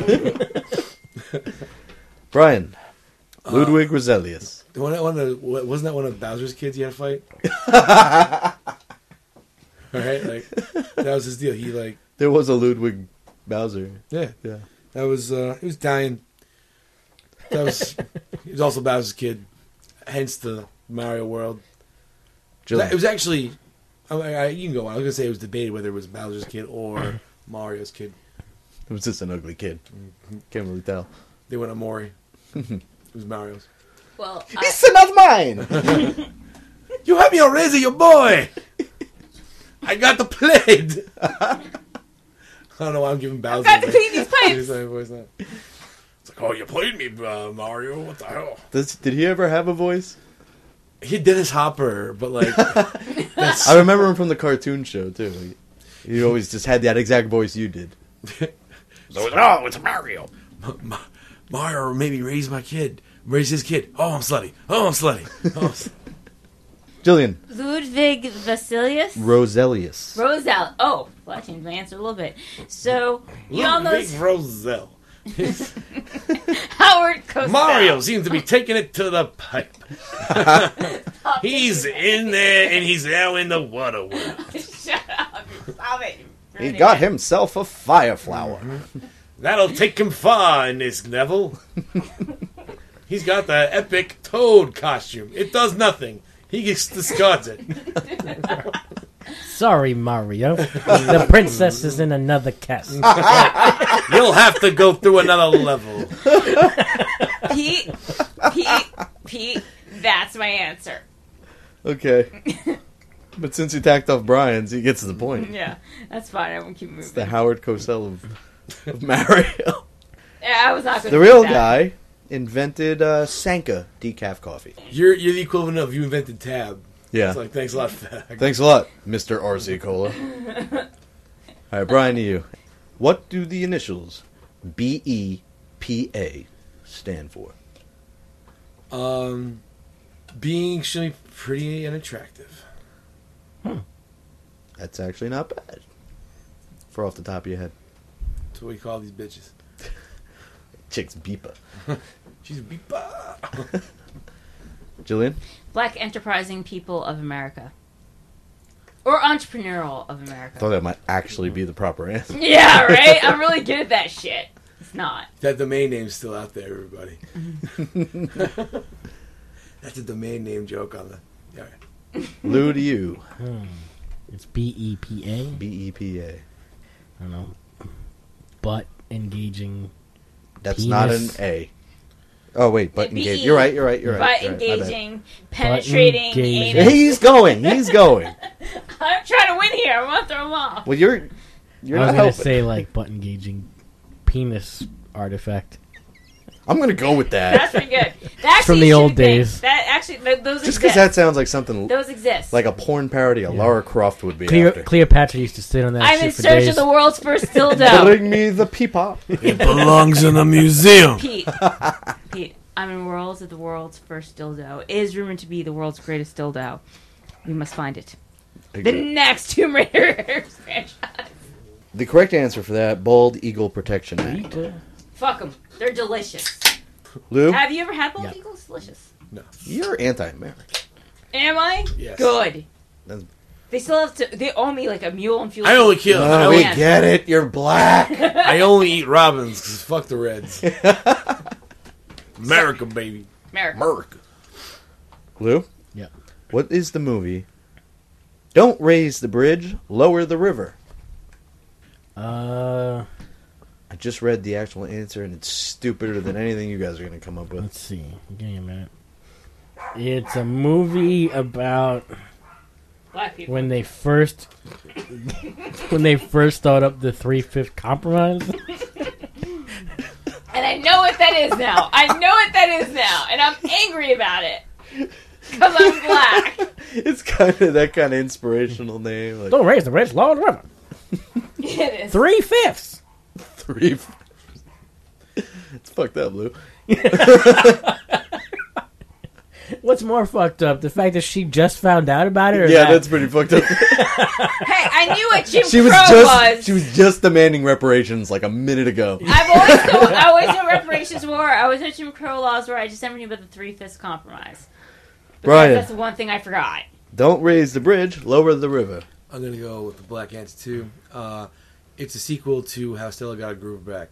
Brian. Ludwig Roselius. Wasn't that one of Bowser's kids you had to fight? Right? Like that was his deal. He like There was a Ludwig Bowser. yeah. Yeah. That was he was dying. That was he was also Bowser's kid, hence the Mario World. Jillian. It was actually you can go on. I was gonna say it was debated whether it was Bowser's kid or Mario's kid. It was just an ugly kid. Can't really tell. They went on Mori. It was Mario's. Well, It's not mine! You have me on Razor, your boy. I got the plate. I don't know why I'm giving Bowser. got to clean these pipes. It's like, oh, you played me, Mario. What the hell? Did he ever have a voice? He did his Hopper, but like, that's, I remember him from the cartoon show, too. He always just had that exact voice you did. oh, it's Mario. Mario made me raise my kid, raise his kid. Oh, I'm slutty. Oh, I'm slutty. Oh, I'm slutty. Jillian. Ludwig Vasilius? Roselius. Roselle. Oh, well, I changed my answer a little bit. So, you all know Ludwig Roselle. Howard Cosell. Mario seems to be taking it to the pipe. He's in there, and he's now in the water world. Shut up. Stop it. He got himself a fire flower. That'll take him far in this level. He's got the epic Toad costume. It does nothing. He just discards it. Sorry, Mario. The princess is in another castle. You'll have to go through another level. Pete, that's my answer. Okay. But since he tacked off Brian's, he gets the point. Yeah, that's fine. I won't keep moving. It's the Howard Cosell of Mario. Yeah, I was not going to The real guy invented Sanka decaf coffee. You're the equivalent of you invented Tab. Yeah. It's like, thanks a lot for that. Thanks a lot, Mr. RC Cola. All right, Brian, to you. What do the initials BEPA stand for? Being extremely pretty and attractive. That's actually not bad. For off the top of your head. That's what we call these bitches. Chick's beepa. She's a beepa. Jillian? Black enterprising people of America. Or entrepreneurial of America. I thought that might actually be the proper answer. Yeah, right? I'm really good at that shit. It's not. That domain name's still out there, everybody. That's a domain name joke on the... Yeah. Lou, to you. It's BEPA. BEPA. I don't know. Butt engaging. That's Penis. not an A. Oh, wait, butt BE. engaging. You're right. Butt You're right, engaging, penetrating, engaging. anus. He's going. I'm trying to win here. I want to throw him off. Well, you're I was not going to helping. say, like, butt engaging penis artifact. I'm going to go with That's that. pretty good. That From actually the old should be- days. That actually, those Just because exist. that sounds like something Those exist. like a porn parody a Lara Croft would be after. Cleopatra used to sit on that I'm shit in for search days. of the world's first dildo. Bring me the peepop. It belongs in a museum. Pete, I'm in worlds of the world's first dildo. It is rumored to be the world's greatest dildo. We must find it. The next Tomb Raider franchise. The correct answer for that, Bald Eagle Protection Act. Fuck them. They're delicious. Lou, Have you ever had bald Yeah. eagles? Delicious. you're anti-American. Am I? Yes. Good. That's- They still have to. They owe me like a mule and fuel. I only kill. I Oh, we only, get it. You're black. I only eat robins because fuck the Reds. America, baby. America. Lou? Yeah. What is the movie? Don't raise the bridge, lower the river. I just read the actual answer, and it's stupider than anything you guys are going to come up with. Let's see. Give me a minute. It's a movie about Black people. when they first thought up the 3/5 compromise. And I know what that is now. And I'm angry about it. Because I'm black. It's kind of that kind of inspirational name. Like Don't raise the bridge, lower the river. It is. 3/5. 3. It's fucked up, Lou. What's more fucked up, the fact that she just found out about it, or Yeah, that? that's pretty fucked up. Hey, I knew what Jim She was Crow was. She was just demanding reparations like a minute ago. I always know reparations war. I always know Jim Crow laws where I just never knew about the 3/5 compromise. Because Brian. that's the one thing I forgot. Don't raise the bridge, lower the river. I'm gonna go with the Black Ants 2. It's a sequel to How Stella Got a Groove Back.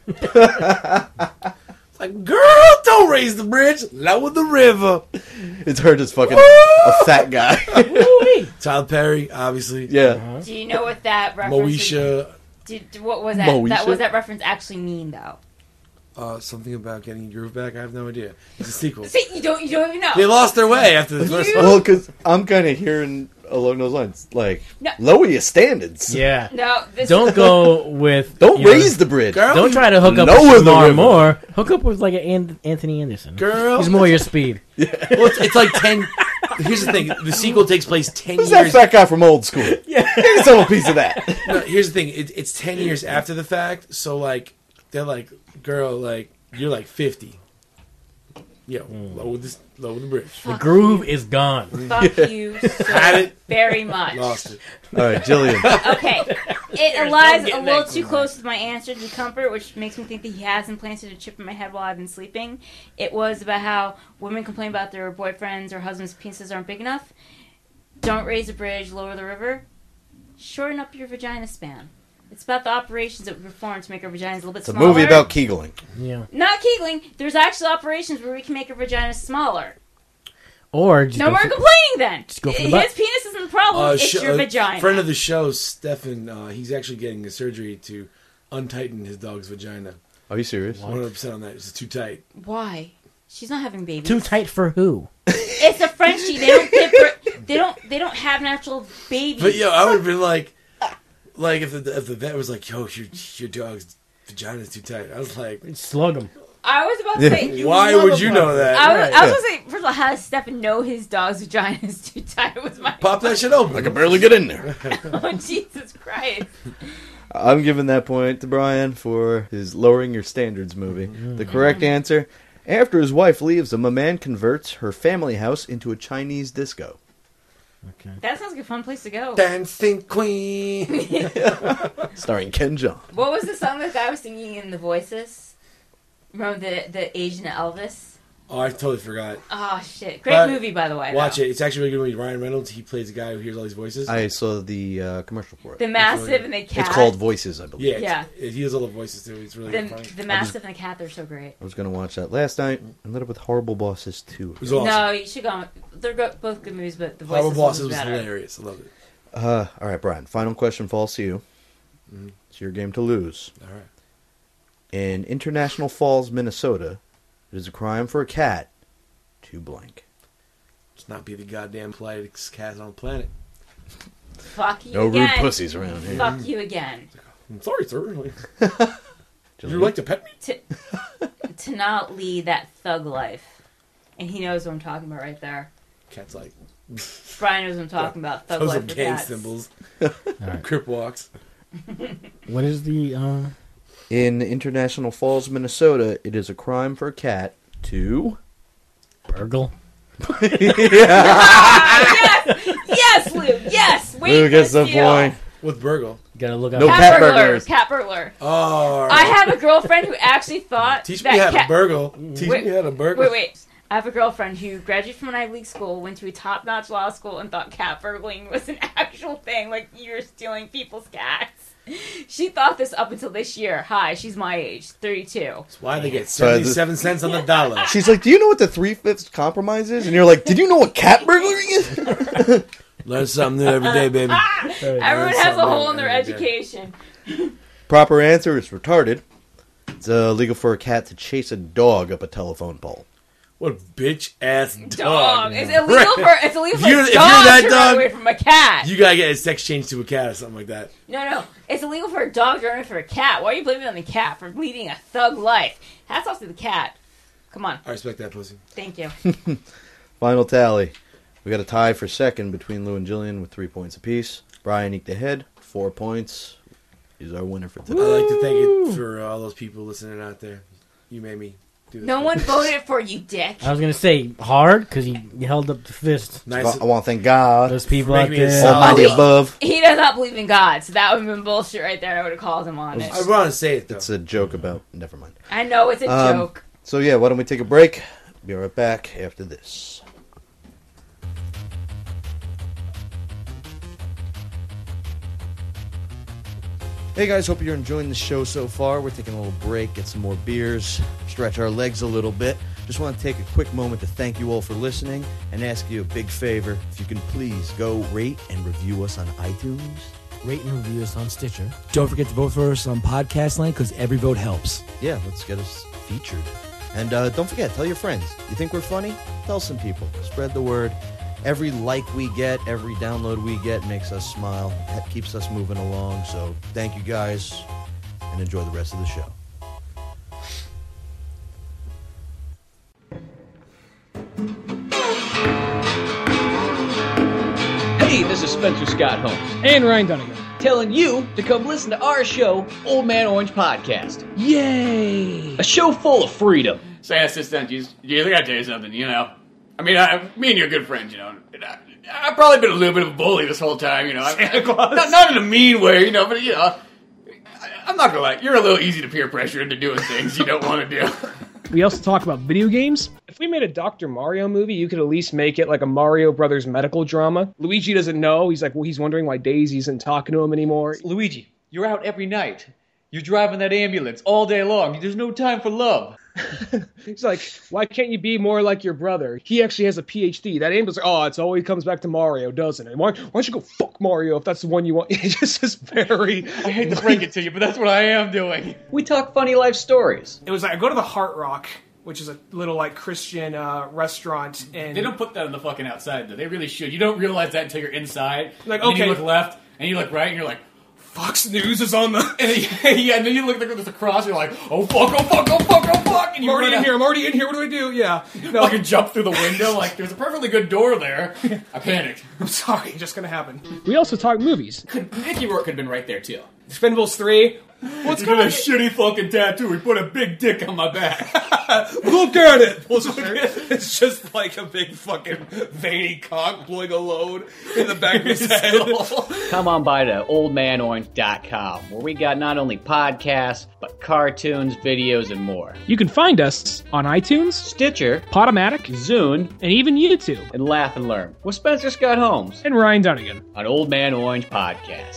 It's like, girl, don't raise the bridge, lower the river. It's her just fucking a fat guy. Tyler Perry, obviously. Yeah. Do you know what that reference? Moesha. What was that? Moesha? What was that reference actually mean, though? Something about getting your groove back. I have no idea. It's a sequel. See, you don't even know. They lost their way after the first one. Well, because I'm kind of hearing along those lines, like, No. lower your standards. Yeah. No, this Don't go with. Don't you know, raise the bridge. Girl, Don't try to hook up Lower with the Shamar river. Moore. Hook up with like an Anthony Anderson. Girl. He's more your speed. Well, it's like 10. Here's the thing. The sequel takes place 10 Who's that years. fat guy from old school? Yeah. Give me some a piece of that. No, here's the thing. It's 10 years after the fact. So, like, they're like, girl, like, you're like 50. Yo, lower the bridge. The groove is gone. fuck you so Had it. very much. Lost it. All right, Jillian. Okay, it lies a getting little that too groove close to my answer to be comfort, which makes me think that he has implanted a chip in my head while I've been sleeping. It was about how women complain about their boyfriends or husbands' penises aren't big enough. Don't raise a bridge, lower the river. Shorten up your vagina span. It's about the operations that we perform to make our vaginas a little bit It's a smaller. movie about Kegeling. Yeah. Not Kegeling. There's actual operations where we can make our vagina smaller. Or just No go more for- complaining then. Just go for the His butt. penis isn't the problem. It's your vagina. Friend of the show, Stefan, he's actually getting a surgery to untighten his dog's vagina. Are you serious? 100% on that. It's too tight. Why? She's not having babies. Too tight for who? It's a Frenchie. They don't give birth- they don't have natural babies. But, yo, I would have been like if the vet was like, yo, your dog's vagina's too tight. I was like, Slug him. I was about to say. why would you know that? I was Yeah. going to say, first of all, how does Stefan know his dog's vagina is too tight? Was my Pop that shit open. I can barely get in there. oh Jesus Christ! I'm giving that point to Brian for his Lowering Your Standards movie. The correct answer: after his wife leaves him, a man converts her family house into a Chinese disco. Okay. That sounds like a fun place to go. Dancing Queen. Starring Ken Jeong. What was the song that guy was singing in The Voices? Remember the Asian Elvis? Oh, I totally forgot. Oh shit! Great But movie, by the way. Watch though. it. It's actually a really good movie. Ryan Reynolds, he plays a guy who hears all these voices. I saw the commercial for it. The Massive and the Cat. It's called Voices, I believe. Yeah, Yeah. he has all the voices too. It's really funny. The Mastiff and the Cat, they're so great. I was going to watch that last night. Ended up with Horrible Bosses 2. It was awesome. No, you should go. They're both good movies, but the Horrible Voices Bosses was was better. hilarious. I love it. All right, Brian. Final question falls to you. It's your game to lose. All right. In International Falls, Minnesota, it is a crime for a cat to blank. Let's not be the goddamn politest cat on the planet. Fuck you No again. rude pussies around here. Fuck you again. I'm sorry, sir. Would you like to pet me? To not lead that thug life. And he knows what I'm talking about right there. Cat's like, Brian knows what I'm talking about. Thug those are life for gang cats. symbols. right. Crip walks. What is the In International Falls, Minnesota, it is a crime for a cat to... burgle? Yes, Lou. Yes. Wait. Who gets the Steele. point? With Burgle. Gotta look out. No for- pet Cat burglar. burglars. Cat burglar. Oh. I have a girlfriend who actually thought Teach that me how cat- to burgle. Teach Wait. me how to burgle. Wait. I have a girlfriend who graduated from an Ivy League school, went to a top-notch law school, and thought cat burgling was an actual thing, like you're stealing people's cats. She thought this up until this year. Hi, she's my age, 32. That's why they get So 77 cents on the dollar. She's like, do you know what the 3/5 compromise is? And you're like, did you know what cat burglary is? Learn something new every day, baby. Everyone has a hole in their education. Proper answer is retarded. It's illegal for a cat to chase a dog up a telephone pole. What a bitch ass dog. Dog. It's illegal for If a you're dog that to dog, run away from a cat. You gotta get a sex change to a cat or something like that. No. It's illegal for a dog to run away from a cat. Why are you blaming it on the cat for leading a thug life? Hats off to the cat. Come on. I respect that pussy. Thank you. Final tally. We got a tie for second between Lou and Jillian with 3 points apiece. Brian eked ahead, 4 points. He's our winner for I'd today. like to thank it for all those people listening out there. You made me do this. No one voted for you, dick. I was gonna say hard because he held up the fist. Nice. I want to thank God, Those people Make out me a there. solid- Almighty above. He does not believe in God, so that would have been bullshit right there. I would have called him on it. I want to say it though. It's a joke about... Never mind. I know it's a joke. So yeah, why don't we take a break? Be right back after this. Hey guys, hope you're enjoying the show so far. We're taking a little break, get some more beers, stretch our legs a little bit. Just want to take a quick moment to thank you all for listening and ask you a big favor. If you can please go rate and review us on iTunes. Rate and review us on Stitcher. Don't forget to vote for us on Podcast Land because every vote helps. Yeah, let's get us featured. And don't forget, tell your friends. You think we're funny? Tell some people. Spread the word. Every like we get, every download we get makes us smile. That keeps us moving along. So thank you guys, and enjoy the rest of the show. Hey, this is Spencer Scott Holmes, And Ryan Dunnigan. telling you to come listen to our show, Old Man Orange Podcast. Yay! A show full of freedom. Say, assistant, I gotta tell you something, you know. I mean, me and you are good friends, you know. I've probably been a little bit of a bully this whole time, you know. Not in a mean way, you know, but, you know, I'm not gonna lie, you're a little easy to peer pressure into doing things you don't want to do. We also talk about video games. If we made a Dr. Mario movie, you could at least make it like a Mario Brothers medical drama. Luigi doesn't know. He's like, well, he's wondering why Daisy isn't talking to him anymore. Luigi, you're out every night. You're driving that ambulance all day long. There's no time for love. He's like, why can't you be more like your brother? He actually has a PhD. That ambulance, it always comes back to Mario, doesn't it? Why don't you go fuck Mario if that's the one you want? It's just very... I hate to break it to you, but that's what I am doing. We talk funny life stories. It was like, I go to the Heart Rock, which is a little like Christian restaurant, and They don't put that on the fucking outside, though. They really should. You don't realize that until you're inside. Like, and then okay. you look left, and you look right, and you're like, Fox News is on the... and then you look there's a cross, and you're like, oh fuck, oh fuck, oh fuck, oh fuck, and I'm you already in here, what do I do? Yeah. No. fucking jump through the window, like, there's a perfectly good door there. I panicked. I'm sorry, just gonna happen. We also talk movies. Mickey Rourke could have been right there, too. Expendables 3. What's Look at going that shitty fucking tattoo. He put a big dick on my back. Look at it! It's just like a big fucking veiny cock blowing a load in the back of his head. Come on by to oldmanorange.com, where we got not only podcasts, but cartoons, videos, and more. You can find us on iTunes, Stitcher, Podomatic, Zune, and even YouTube. and Laugh and Learn with Spencer Scott Holmes And Ryan Dunnigan. on Old Man Orange Podcast.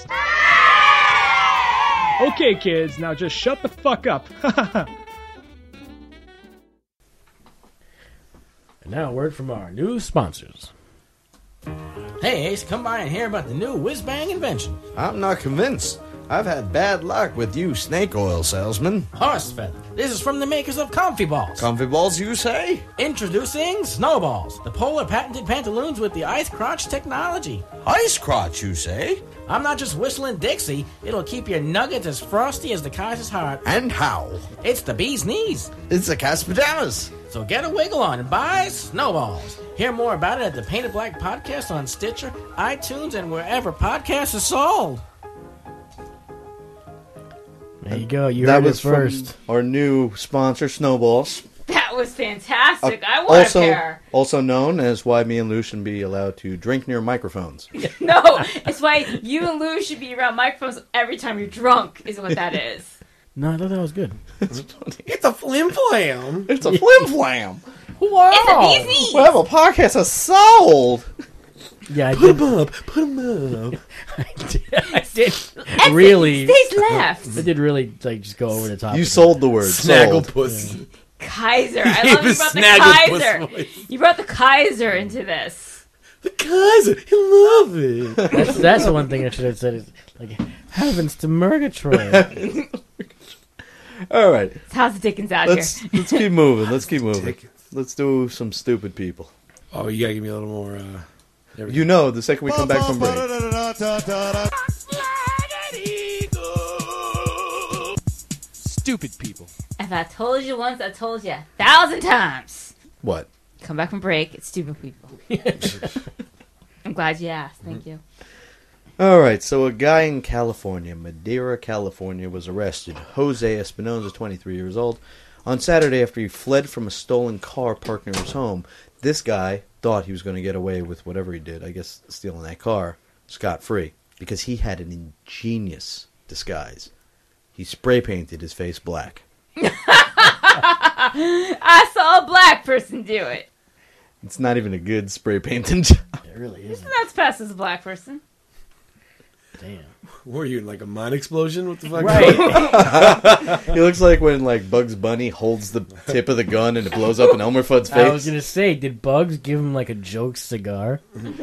Okay, kids, now just shut the fuck up. And now a word from our new sponsors. Hey, Ace, come by and hear about the new whiz-bang invention. I'm not convinced. I've had bad luck with you snake oil salesman. Horse feather. This is from the makers of Comfy Balls. Comfy balls, you say? Introducing Snowballs, the polar patented pantaloons with the ice crotch technology. Ice crotch, you say? I'm not just whistling Dixie. It'll keep your nuggets as frosty as the Kaiser's heart. And how? It's the bee's knees. It's the cat's pajamas. So get a wiggle on and buy Snowballs. Hear more about it at the Painted Black Podcast on Stitcher, iTunes, and wherever podcasts are sold. There you go. You heard it first. From our new sponsor, Snowballs. That was fantastic. I want a pair. Also known as why me and Lou shouldn't be allowed to drink near microphones. No, it's why you and Lou should be around microphones every time you're drunk, is what that is. No, I thought that was good. It's a flim flam. It's a flim flam. Wow. It's a bee's knees. We have a podcast that's sold. Yeah, I Put did. him up. Put him up. I did Essex, really. Stays left. I did really just go over the top. You of sold the word. Snaggle Sold. pussy. Kaiser. I love you brought the Snagglepuss Kaiser. voice. You brought the Kaiser into this. The Kaiser. I love it. That's the one thing I should have said. Is like heavens to Murgatroyd. All right. It's House Dickens out Let's here. keep moving. Let's keep moving. Let's do some stupid people. Oh, you gotta give me a little more. You know, the second we come back from break. Stupid people. If I told you once, I told you 1,000 times. What? Come back from break. It's stupid people. I'm glad you asked. Thank you. All right, so a guy in California, Madera, California, was arrested. Jose Espinoza, 23 years old, on Saturday after he fled from a stolen car parked near his home. This guy thought he was going to get away with whatever he did, I guess stealing that car, scot-free, because he had an ingenious disguise. He spray-painted his face black. I saw a black person do it. It's not even a good spray-painting job. It really is. It's not as fast as a black person. Damn. Were you in like a mine explosion? What the fuck? Right. He looks like when like Bugs Bunny holds the tip of the gun and it blows up in Elmer Fudd's face. I was gonna say, did Bugs give him like a joke cigar?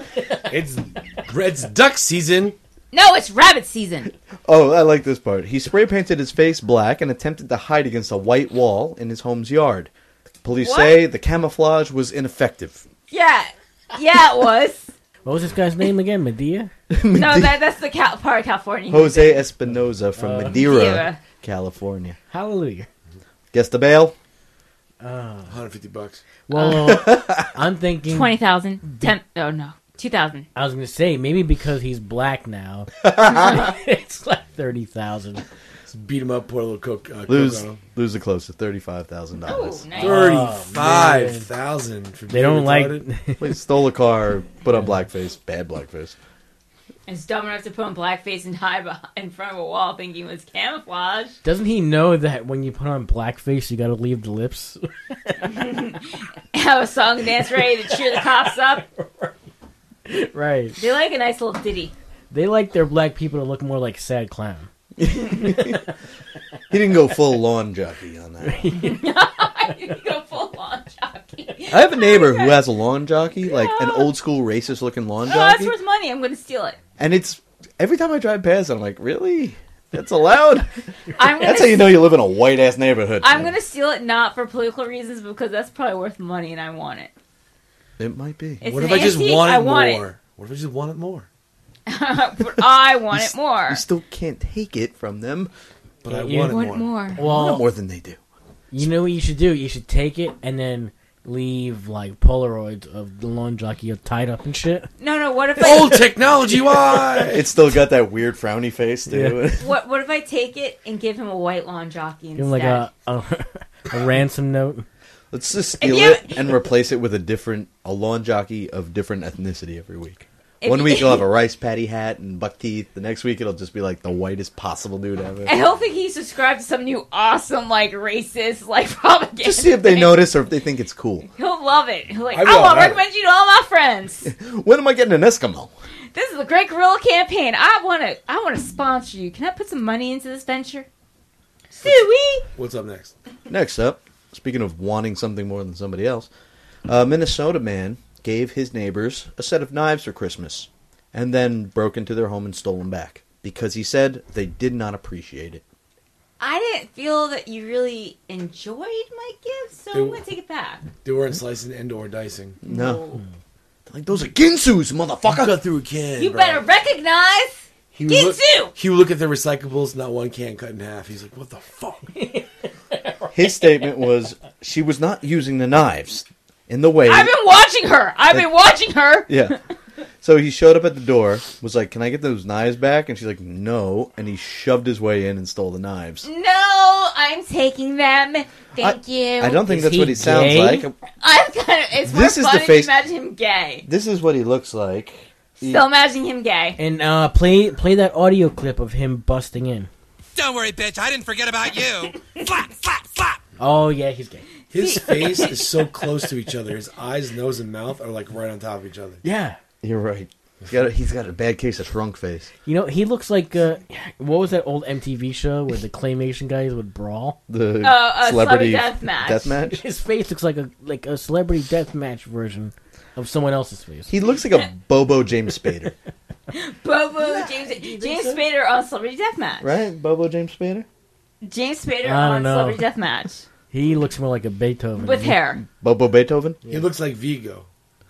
It's duck season. No, it's rabbit season. Oh, I like this part. He spray painted his face black and attempted to hide against a white wall in his home's yard. Police say the camouflage was ineffective. Yeah, it was. What was this guy's name again? Medea? No, that's the part of California. Jose Espinoza from Madeira, Madeira. California. Hallelujah. Guess the bail? $150. Well, I'm thinking 20,000. 10. Oh no, 2,000. I was gonna say maybe because he's black now, it's like 30,000. Beat him up, pour a little coke. Lose on him. the close to $35,000. Oh, nice. 35,000 for They don't retarded. He stole a car, put on blackface, bad blackface. And it's dumb enough to put on blackface and hide in front of a wall thinking it was camouflage. Doesn't he know that when you put on blackface, you gotta leave the lips? Have a song and dance ready to cheer the cops up. Right. They like a nice little ditty. They like their black people to look more like Sad Clown. He didn't go full lawn jockey on that. I didn't go full on jockey. I have a neighbor who has a lawn jockey, like an old school racist looking lawn Oh, that's jockey. worth money. I'm going to steal it. And it's every time I drive past, I'm like, really? That's allowed? I'm gonna That's how you know you live in a white ass neighborhood. I'm going to steal it not for political reasons because that's probably worth money and I want it. It might be. It's What an if I just antique, want I it want more? What if I just want it more? But I want it more. You still can't take it from them. But I You want it want more. more. Want Well, it more than they do. you know what you should do? You should take it and then leave like Polaroids of the lawn jockey tied up and shit. No, what if I... Old technology, why? It's still got that weird frowny face too. What if I take it and give him a white lawn jockey instead? Give him like a ransom note. Let's just steal you- it and replace it with a lawn jockey of different ethnicity every week. If One you- week he'll have a rice patty hat and buck teeth. The next week it'll just be like the whitest possible dude ever. And he'll think he subscribed to some new awesome, like, racist, like, propaganda. Just see if they thing. notice or if they think it's cool. He'll love it. He'll like, I I will, want to I- recommend you to all my friends. When am I getting an Eskimo? This is the Great Gorilla Campaign. I want to sponsor you. Can I put some money into this venture? Suey. What's up next? Next up, speaking of wanting something more than somebody else, a Minnesota man gave his neighbors a set of knives for Christmas and then broke into their home and stole them back because he said they did not appreciate it. I didn't feel that you really enjoyed my gift, so I'm going to take it back. They weren't slicing and or dicing. No. Like, those are Ginsus, motherfucker! Cut through a can. You bro. better recognize He would look- Ginsu. He would look at the recyclables, not one can cut in half. He's like, what the fuck? His statement was, she was not using the knives in the way... I've been watching her. I've been watching her. Yeah. So he showed up at the door, was like, can I get those knives back? And she's like, no. And he shoved his way in and stole the knives. No, I'm taking them. Thank you. I don't think Is that's he what he sounds gay? like. I'm kind of. It's more This is the fun to face- imagine him gay. This is what he looks like. Still imagining him gay. And play that audio clip of him busting in. Don't worry, bitch. I didn't forget about you. Flap, flap, flap. Oh yeah, he's gay. His face is so close to each other. His eyes, nose, and mouth are like right on top of each other. Yeah. You're right. He's got a bad case of shrunk face. You know, he looks like what was that old MTV show where the claymation guys would brawl? The Celebrity Deathmatch. Deathmatch? His face looks like a celebrity deathmatch version of someone else's face. He looks like a Bobo James Spader. Bobo James Spader on Celebrity Deathmatch. Right? Bobo James Spader? James Spader I don't on know. Celebrity Deathmatch He looks more like a Beethoven. with hair. Bobo Beethoven? He looks like Vigo.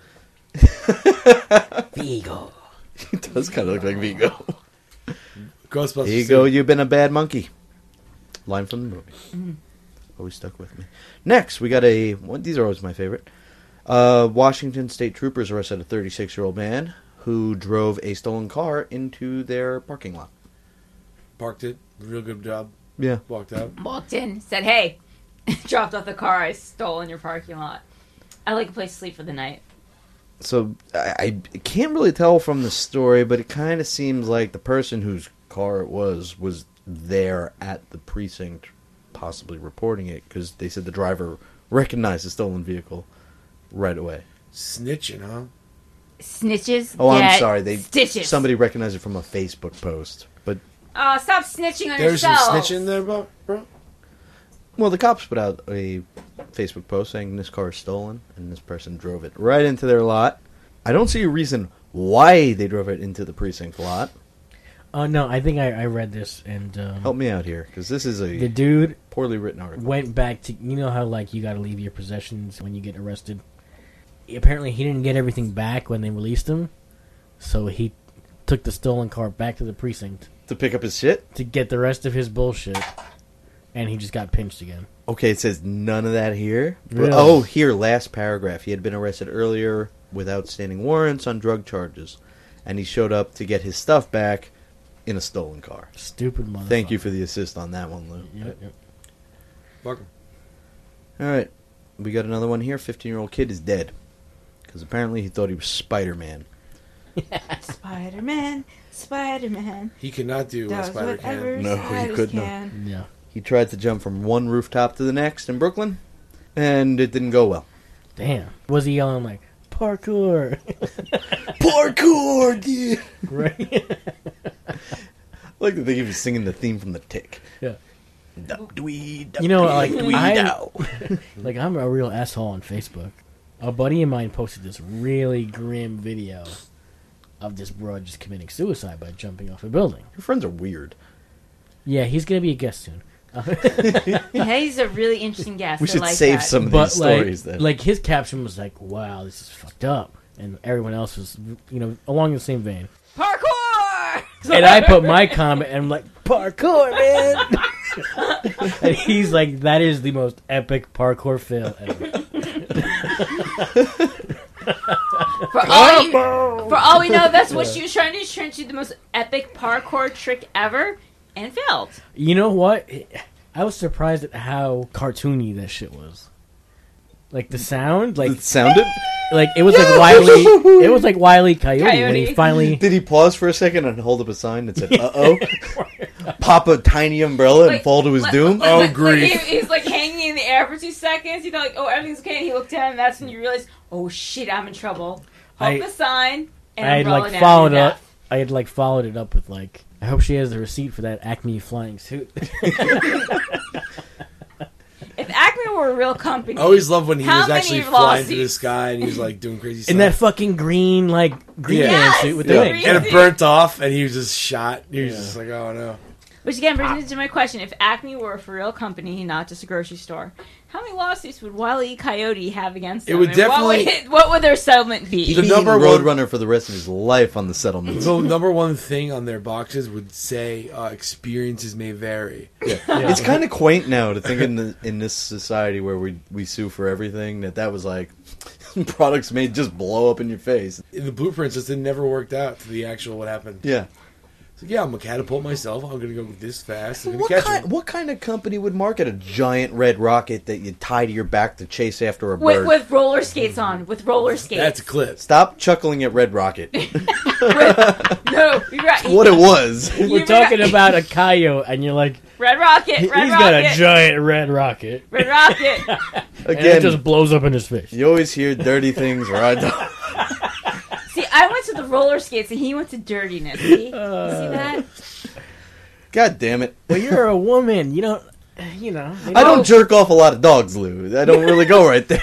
Vigo. He does kind of look like Vigo. Ghostbusters. Vigo, you've been a bad monkey. Line from the movie. Always stuck with me. Next, we got these are always my favorite. Washington State Troopers arrested a 36-year-old man who drove a stolen car into their parking lot. Parked it. Real good job. Yeah. Walked out. Walked in, said, "Hey," dropped off the car I stole in your parking lot. I like a place to sleep for the night. So I can't really tell from the story, but it kind of seems like the person whose car it was there at the precinct, possibly reporting it, because they said the driver recognized the stolen vehicle right away. Snitching, huh? Snitches. Oh, I'm get sorry. stitches. Somebody recognized it from a Facebook post, but Stop snitching on There's some yourself. snitching there, bro. well, the cops put out a Facebook post saying this car is stolen, and this person drove it right into their lot. I don't see a reason why they drove it into the precinct lot. No, I think I read this and Help me out here, because this is the dude poorly written article. went back to how like you got to leave your possessions when you get arrested. Apparently, he didn't get everything back when they released him, so he took the stolen car back to the precinct To pick up his shit? to get the rest of his bullshit, and he just got pinched again. Okay, it says none of that here. Really? Oh, here, last paragraph. He had been arrested earlier with outstanding warrants on drug charges, and he showed up to get his stuff back in a stolen car. Stupid motherfucker. Thank you for the assist on that one, Lou. Yep. Welcome. All right, we got another one here. 15-year-old kid is dead because apparently he thought he was Spider-Man. Spider-Man, Spider-Man. He could not do what Does Spider whatever can. No, he spiders couldn't. can. Yeah. He tried to jump from one rooftop to the next in Brooklyn, and it didn't go well. Damn. Was he yelling like parkour? Parkour, dude! Right. I like to think he was singing the theme from The Tick. Yeah. Dweed, You know, like dweed, like I'm a real asshole on Facebook. A buddy of mine posted this really grim video of this broad just committing suicide by jumping off a building. Your friends are weird. Yeah, he's gonna be a guest soon. Yeah, he's a really interesting guest. We I should like save that. some of But these stories then. like his caption was like, "Wow, this is fucked up," and everyone else was, along the same vein. Parkour! And I put my comment, and I'm like, "Parkour, man!" And he's like, "That is the most epic parkour fail ever." For all we know, that's what she was trying to do. She was trying to do the most epic parkour trick ever, and failed. You know what? I was surprised at how cartoony that shit was. Like the sound, like it sounded like it was like Wiley. It was like Wile E. Coyote when he finally. Did he pause for a second and hold up a sign that said "Uh-oh"? Pop a tiny umbrella and fall to his doom? Oh, grief. He's like hanging in the air for 2 seconds. You thought, like, oh, everything's okay. And he looked down, and that's when you realize, oh shit, I'm in trouble. Hold the sign, and I had umbrella like down followed to up. death. I had like followed it up with like, I hope she has the receipt for that Acme flying suit. If Acme were a real company, I always loved when he how was actually many flying through the lawsuits? sky and he was like doing crazy stuff. In that fucking green Man suit with the wings. And it burnt off and he was just shot. He was just like, oh no. Which again brings me to my question: if Acme were a for real company, not just a grocery store, how many lawsuits would Wile E. Coyote have against them? It would And definitely- What would their settlement be? He'd be eating Roadrunner for the rest of his life on the settlements. The number one thing on their boxes would say experiences may vary. Yeah. It's kind of quaint now to think in this society where we sue for everything that was like products made just blow up in your face. In the blueprints, it never worked out to the actual what happened. Yeah. So yeah, I'm gonna catapult myself. I'm gonna go this fast. I'm gonna catch him. What kind of company would market a giant red rocket that you tie to your back to chase after a bird? With roller skates on. With roller skates. That's a clip. Stop chuckling at Red Rocket. No, you're right. What it was. We're talking about a coyote, and you're like, Red Rocket. he's Red got a Rocket. giant red rocket. Red Rocket. And it just blows up in his face. You always hear dirty things, right? See, I went to the roller skates and he went to dirtiness. See? You see that? God damn it. Well, you're a woman. You don't. I don't jerk off a lot of dogs, Lou. I don't really go right there.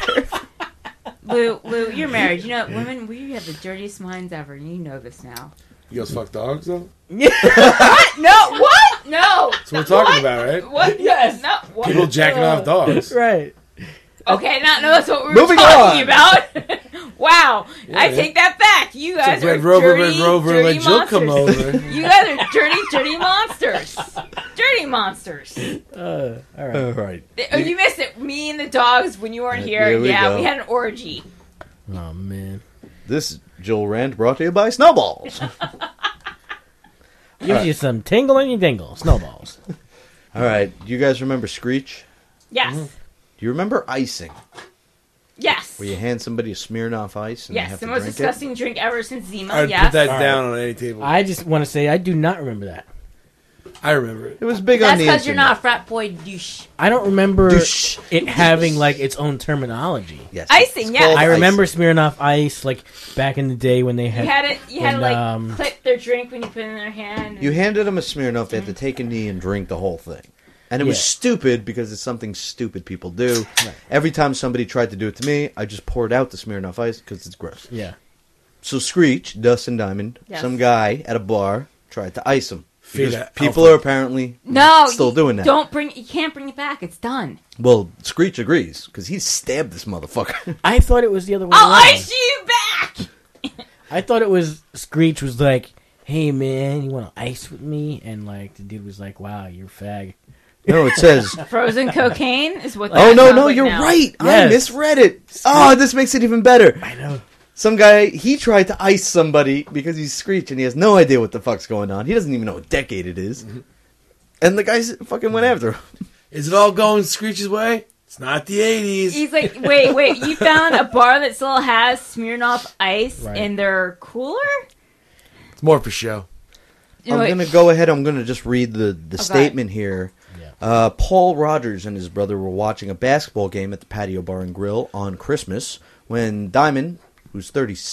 Lou, you're married. You know, women, we have the dirtiest minds ever. You know this now. You guys fuck dogs though? What? No. What? No. That's what we're talking about, right? What? Yes. No. What? People jacking off dogs. Right. Okay, no, that's what we were Moving talking on. about. Wow, Yeah, I take that back. You guys It's like are Red Rover, dirty, Red Rover, dirty let Jill monsters. come over. You guys are dirty monsters. Dirty monsters. All right. All right. Oh, you missed it. Me and the dogs when you weren't here. Here we Yeah, go. we had an orgy. Oh man. This Joel rant brought to you by Snowballs. Gives you some tingle in your dingle. Snowballs. All right. Do you guys remember Screech? Yes. Do you remember icing? Yes. Where you hand somebody a Smirnoff Ice and they Yes, have the to most drink disgusting drink ever since Zima. I'd yes. put that down on any table. I just want to say I do not remember that. I remember it. It was big on That's the because you're internet. not a frat boy douche. I don't remember Douche. it having like its own terminology. Yes, Icing, it's yeah. called I remember icing. Smirnoff Ice, like back in the day when they had. You had to like when, clip their drink when you put it in their hand. You handed them a Smirnoff, they had to take a knee and drink the whole thing. And it was Yeah. stupid because it's something stupid people do. Every time somebody tried to do it to me, I just poured out the Smirnoff Ice because it's gross. Yeah. So Screech, Dustin Diamond, Yes. some guy at a bar tried to ice him. Because Feta people Alpha. are apparently No, still you doing that. You can't bring it back. It's done. Well, Screech agrees because he stabbed this motherfucker. I thought it was the other way I'll around. ice you back. I thought it was Screech was like, "Hey man, you want to ice with me?" And like the dude was like, "Wow, you're a fag." No, it says. Frozen cocaine is what. Oh that no, sounds no, like you're now. right. I Yes. misread it. Oh, this makes it even better. I know. Some guy, he tried to ice somebody because he's Screech and he has no idea what the fuck's going on. He doesn't even know what decade it is. And the guy fucking went after him. Is it all going Screech's way? It's not the 80s. He's like, wait, you found a bar that still has Smirnoff Ice Right. in their cooler? It's more for show. You I'm know, going to go ahead. I'm going to just read the statement here. Paul Rogers and his brother were watching a basketball game at the Patio Bar and Grill on Christmas when Diamond, who's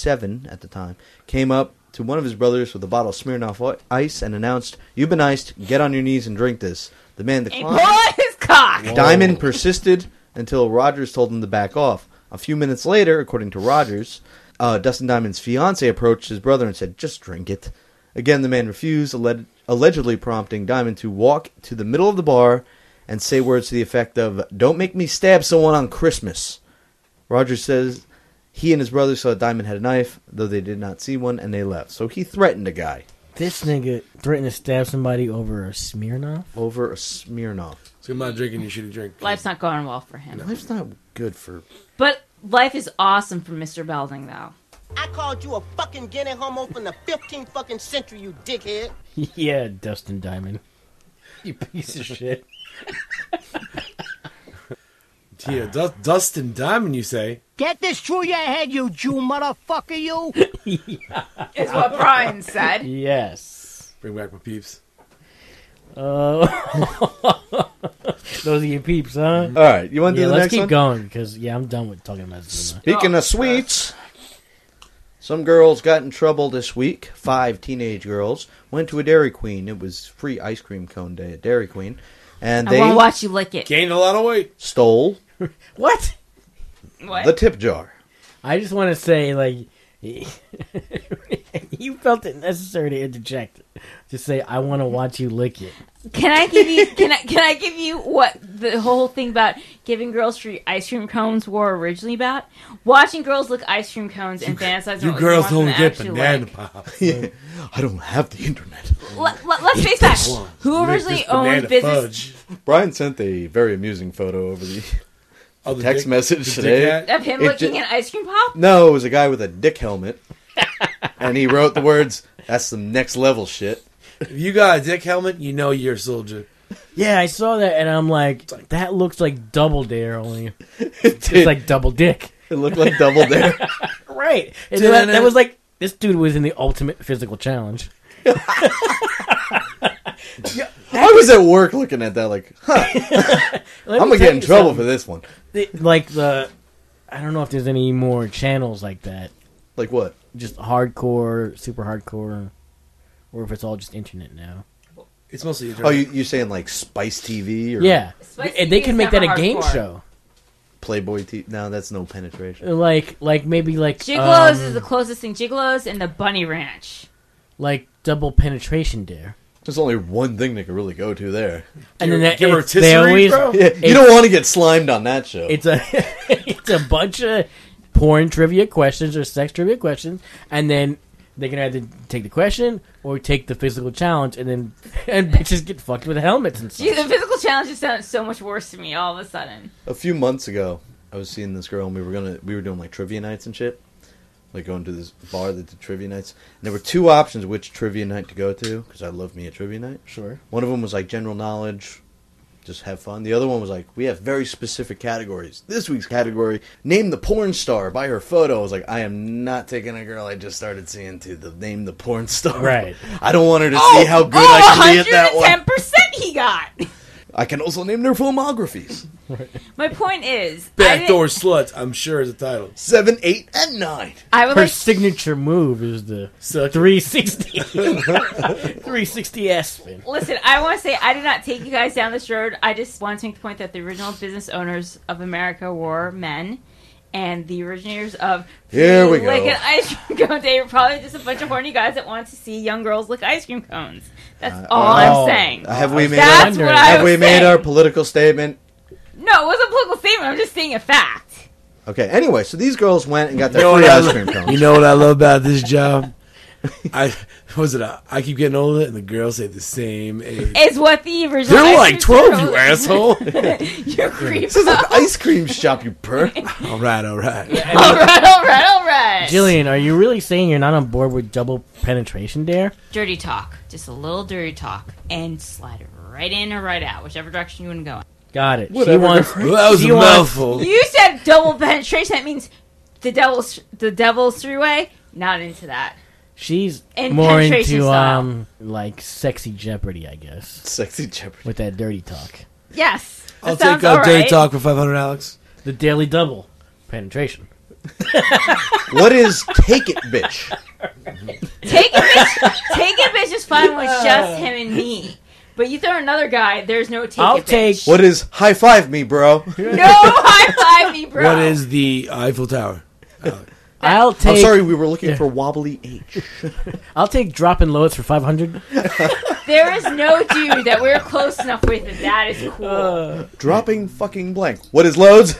37 at the time, came up to one of his brothers with a bottle of Smirnoff Ice and announced, "You've been iced. Get on your knees and drink this." The man He declined. pulled his cock. Diamond persisted until Rogers told him to back off. A few minutes later, according to Rogers, Dustin Diamond's fiance approached his brother and said, "Just drink it." Again, the man refused, allegedly prompting Diamond to walk to the middle of the bar and say words to the effect of, "Don't make me stab someone on Christmas." Rogers says he and his brother saw Diamond had a knife, though they did not see one, and they left. So he threatened a guy. This nigga threatened to stab somebody over a Smirnoff? Over a Smirnoff. So I'm not drinking your shitty drink. Life's not going well for him. Life's not good for... But life is awesome for Mr. Belding, though. I called you a fucking guinea homo from the 15th fucking century, you dickhead. Yeah, Dustin Diamond. You piece of shit. Yeah, Dustin Diamond, you say? Get this through your head, you Jew motherfucker, you. Is what Brian said. Yes. Bring back my peeps. Those are your peeps, huh? All right, you want to do the let's next keep one? going, because, I'm done with talking about this. Speaking of sweets, some girls got in trouble this week. 5 teenage girls went to a Dairy Queen. It was free ice cream cone day at Dairy Queen. And I they want to watch you lick it. Gained a lot of weight. Stole What? What? the tip jar. I just want to say, like, you felt it necessary to interject. To say, I want to watch you lick it. Can I give you? Can I give you what the whole thing about giving girls free ice cream cones were originally about? Watching girls lick ice cream cones and fantasizing. You about girls what they don't want get them to banana actually pops. Yeah, I don't have the internet. Let's face that. Who Make originally this banana owned business fudge. Brian sent a very amusing photo over the Oh, the text dick- message the today. dick hat? of him It licking ju- an ice cream pop? No, it was a guy with a dick helmet. And he wrote the words, "That's some next level shit." If you got a dick helmet, you know you're a soldier. Yeah, I saw that, and I'm like, that looks like Double Dare, only it's did. like Double Dick. It looked like Double Dare. Right. And that was like, this dude was in the ultimate physical challenge. I was at work looking at that like, huh. I'm going to get in trouble for this one. I don't know if there's any more channels like that. Like what? Just hardcore, super hardcore, or if it's all just internet now. It's mostly Oh, you're saying like Spice TV? Or Yeah. Spice And they TV can is make that never a game hardcore. show. Playboy TV? No, that's no penetration. Like maybe like... Gigolos is the closest thing. Gigolos and the Bunny Ranch. Like double penetration dare. There's only one thing they could really go to there. And then give her they always... bro. Yeah, you don't want to get slimed on that show. It's a it's a bunch of porn trivia questions or sex trivia questions, and then they can either take the question or take the physical challenge, and bitches get fucked with helmets and stuff. Gee, the physical challenge just sounds so much worse to me all of a sudden. A few months ago, I was seeing this girl, and we were doing like trivia nights and shit. Like going to this bar that did trivia nights. And there were two options which trivia night to go to, because I love me a trivia night. Sure. One of them was like general knowledge, just have fun. The other one was like, we have very specific categories. This week's category, name the porn star by her photo. I was like, I am not taking a girl I just started seeing to the name the porn star. Right. I don't want her to see how good I can be at that one. 110% he got. I can also name their filmographies. My point is, Backdoor Sluts, I'm sure is the title. 7, 8, and 9. I would Her like signature move is the 360. 360 S spin. Listen, I want to say I did not take you guys down this road. I just want to make the point that the original business owners of America were men, and the originators of Here we go. Lick an ice cream cone day were probably just a bunch of horny guys that want to see young girls lick ice cream cones. That's all I'm saying. Have we made, That's what I have was we made saying. our political statement? No, it wasn't a political statement. I'm just saying a fact. Okay, anyway, so these girls went and got their free ice cream cones. You know what I love about this job? I keep getting older, and the girls say the same age. It's what the original. They're ice like cream 12, you girls- asshole. You're creepy. This is an ice cream shop, you perv. All right. All right. Jillian, are you really saying you're not on board with double penetration dare? Dirty talk. Just a little dirty talk. And slide it right in or right out, whichever direction you want to go in. Got it. Whatever. She wants. Well, that was she a wants- mouthful. You said double penetration. That means the devil's three-way. Not into that. She's And more penetration into style. like sexy Jeopardy, I guess. Sexy Jeopardy with that dirty talk. Yes. I'll that sounds take all dirty right. talk for 500, Alex. The daily double penetration. What is take it, bitch? Take it, bitch is fine when it's just him and me. But you throw another guy, there's no take it, bitch. What is high five me, bro? No high five me, bro. What is the Eiffel Tower? I'll take. I'm sorry, we were looking for wobbly H. I'll take dropping loads for 500. There is no dude that we're close enough with that is cool. Dropping fucking blank. What is loads?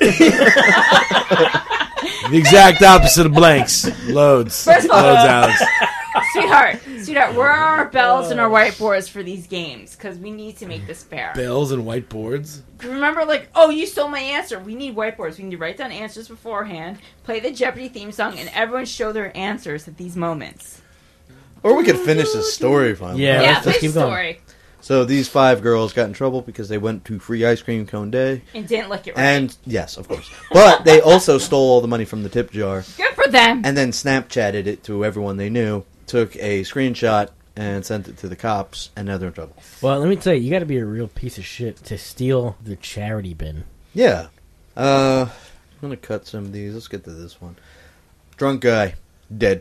The exact opposite of blanks. Loads. First of all, Loads, Alex. Sweetheart, where are our bells and our whiteboards for these games? Because we need to make this fair. Bells and whiteboards. Remember, like, oh, you stole my answer. We need whiteboards. We need to write down answers beforehand, play the Jeopardy theme song, and everyone show their answers at these moments. Or we could finish this story finally. Yeah, let's finish keep going. story. So these 5 girls got in trouble because they went to free ice cream cone day. And didn't lick it right. And, yes, of course. But they also stole all the money from the tip jar. Good for them. And then Snapchatted it to everyone they knew, took a screenshot, and sent it to the cops, and now they're in trouble. Well, let me tell you, got to be a real piece of shit to steal the charity bin. Yeah. I'm going to cut some of these. Let's get to this one. Drunk guy. Dead.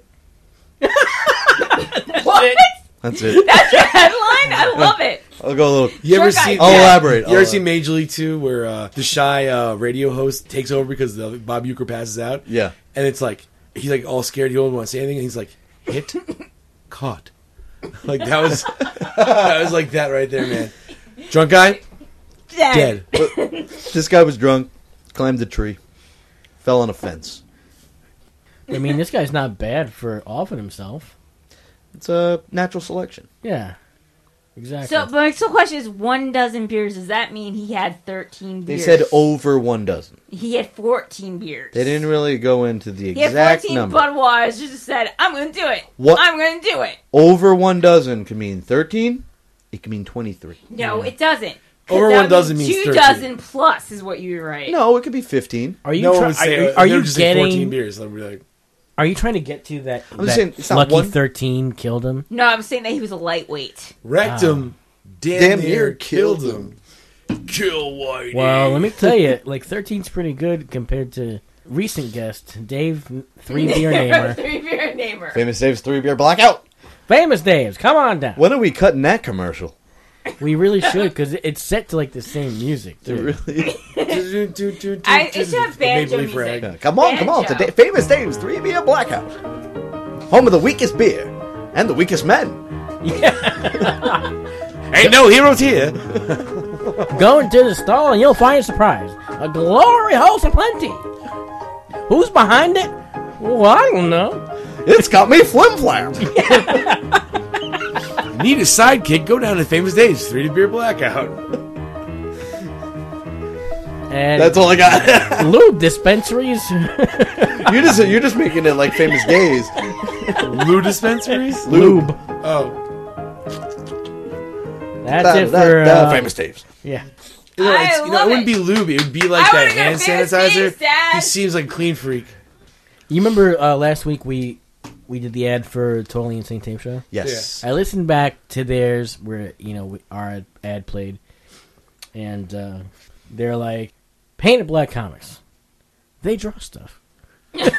What? That's it. That's your headline? I love it. I'll go a little... You ever Drunk see? guy. I'll elaborate. You ever see Major League 2 where the shy radio host takes over because Bob Uecker passes out? Yeah. And it's like, he's like all scared. He don't want to say anything. And he's like, hit, caught. Like that was like that right there, man. Drunk guy, dead. This guy was drunk, climbed a tree, fell on a fence. I mean, this guy's not bad for offing himself. It's a natural selection. Yeah, exactly. So, but my still question is, 1 dozen beers, does that mean he had 13 They beers? said over 1 dozen. He had 14 beers. They didn't really go into the He had exact 14 number. Budweiser, just said, I'm going to do it. What? I'm going to do it. Over 1 dozen can mean 13. It can mean 23. No, it doesn't. 'Cause Over that 1 would dozen mean means 2 13. dozen plus is what you write. No, it could be 15. Are you? No one try- would say. are they you would just say 14 getting? beers? They'll be like, Are you trying to get to that? I'm that saying it's not lucky 1. 13 killed him. No, I'm saying that he was a lightweight. wrecked him, damn near killed him. Kill Whitey. Well, let me tell you, like 13's pretty good compared to recent guest Dave, 3 beer namer. 3 beer namer. Famous Dave's 3 beer blackout. Famous Dave's, come on down. When are we cutting that commercial? We really should because it's set to like the same music. It Too. really. It should have banjo Maple Leaf music. Rag. Come on. Banjo. Today, Famous Dave's 3 beer blackout. Home of the weakest beer and the weakest men. Ain't no heroes here. Go into the stall and you'll find a surprise. A glory host of plenty. Who's behind it? Well, I don't know. It's got me flim flam. Need a sidekick? Go down to Famous Dave's 3 beer blackout. And That's all I got. lube dispensaries. You're just making it like Famous Days. Lube dispensaries? Lube. Oh. That's it for Famous Dave's. yeah. it wouldn't be lube. It would be like that hand sanitizer. He seems like a clean freak. You remember last week we did the ad for Totally Insane Tape Show? Yes. I listened back to theirs where, our ad played. And they're like, Painted Black Comics. They draw stuff. I'm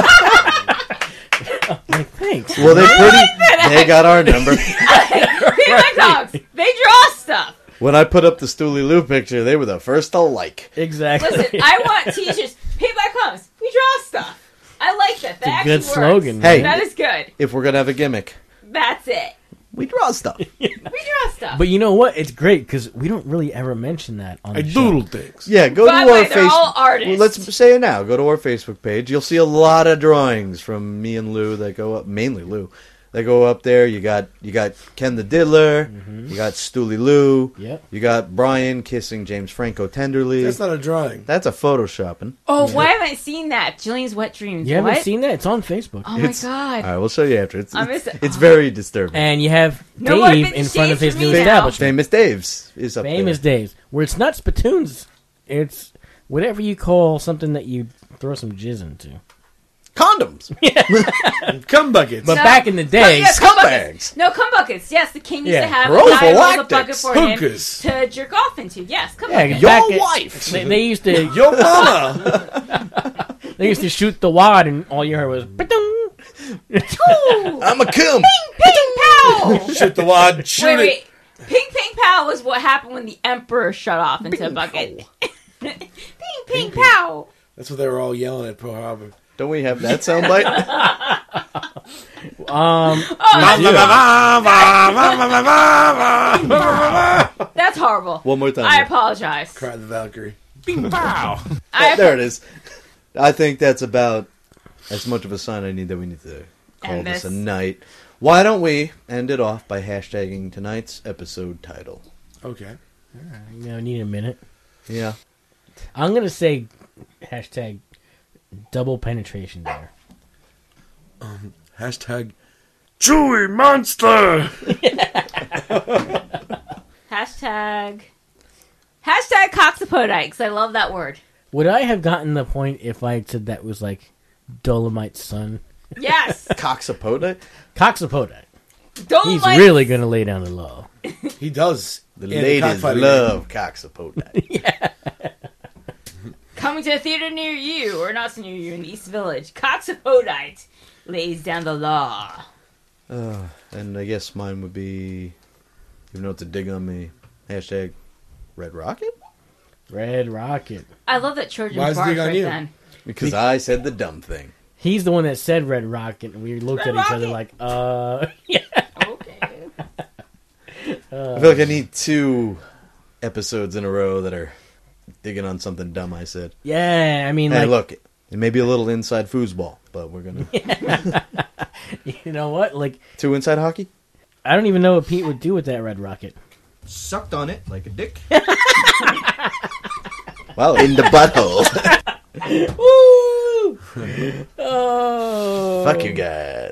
like, thanks. Well, they got our number. Painted Black Comics. They draw stuff. When I put up the Stooley Lou picture, they were the first to like. Exactly. Listen, I want t-shirts. Painted Black Comics. We draw stuff. I like that. That it's a good slogan. Works. Hey, that is good. If we're gonna have a gimmick, that's it. We draw stuff. We draw stuff. But you know what? It's great because we don't really ever mention that on the show. doodle things. Yeah, go By to the our way, they're all artists. Well, let's say it now. Go to our Facebook page. You'll see a lot of drawings from me and Lou that go up. Mainly Lou. They go up there. You got Ken the Diddler. Mm-hmm. You got Stooley Lou. Yep. You got Brian kissing James Franco tenderly. That's not a drawing. That's a photoshopping. Oh, why haven't I seen that? Jillian's Wet Dreams. You what? haven't seen that? It's on Facebook. Oh my god! All right, we'll show you after. I It's very disturbing. And you have No more Dave 50 in front of Shades his for new me now. establishment. Famous Dave's is up Famous there. Dave's. Where it's not spittoons. It's whatever you call something that you throw some jizz into. Condoms. Cum buckets. But back in the day, cum buckets. No, cum buckets. Yes, the king used to have a guy with a bucket for him Hookers. to jerk off into. Yes, cum yeah, buckets. your wife. They used to. Your mama. They used to shoot the wad, and all you heard was. "Ba-dum." I'm a cum. Ping, ping, pow! Shoot the wad. Shoot it. Wait. Ping, ping, pow was what happened when the emperor shut off into a bucket. Ping, ping, pow! That's what they were all yelling at Pearl Harbor. Don't we have that soundbite? That's horrible. One more time. I apologize. Cry the Valkyrie. Bing pow. There it is. I think that's about as much of a sign I need that we need to call End this a this. night. Why don't we end it off by hashtagging tonight's episode title? Okay. I need a minute. Yeah. I'm gonna say hashtag double penetration there. Hashtag Chewy Monster. Hashtag coxapodite, because I love that word. Would I have gotten the point if I had said that was like Dolomite's son? Yes. Coxapodite? Coxapodite. Dolomite. He's really gonna lay down the law. He does. The In ladies cockfighting love Coxapodite. Coming to a theater near you, or not so near you, in the East Village. Coxapodite lays down the law. And I guess mine would be, even though it's a dig on me, hashtag Red Rocket? Red Rocket. I love that Trojan Why is it bark dig on right you? then. Because I said the dumb thing. He's the one that said Red Rocket, and we looked Red at each other Rocket? like, yeah. Okay. I feel like I need 2 episodes in a row that are digging on something dumb I said. Yeah, I mean, Hey, like, look, it may be a little inside foosball, but we're going to... you know what? Like, 2 inside hockey? I don't even know what Pete would do with that Red Rocket. Sucked on it like a dick. Well, in the butthole. Woo! Oh. Fuck you guys.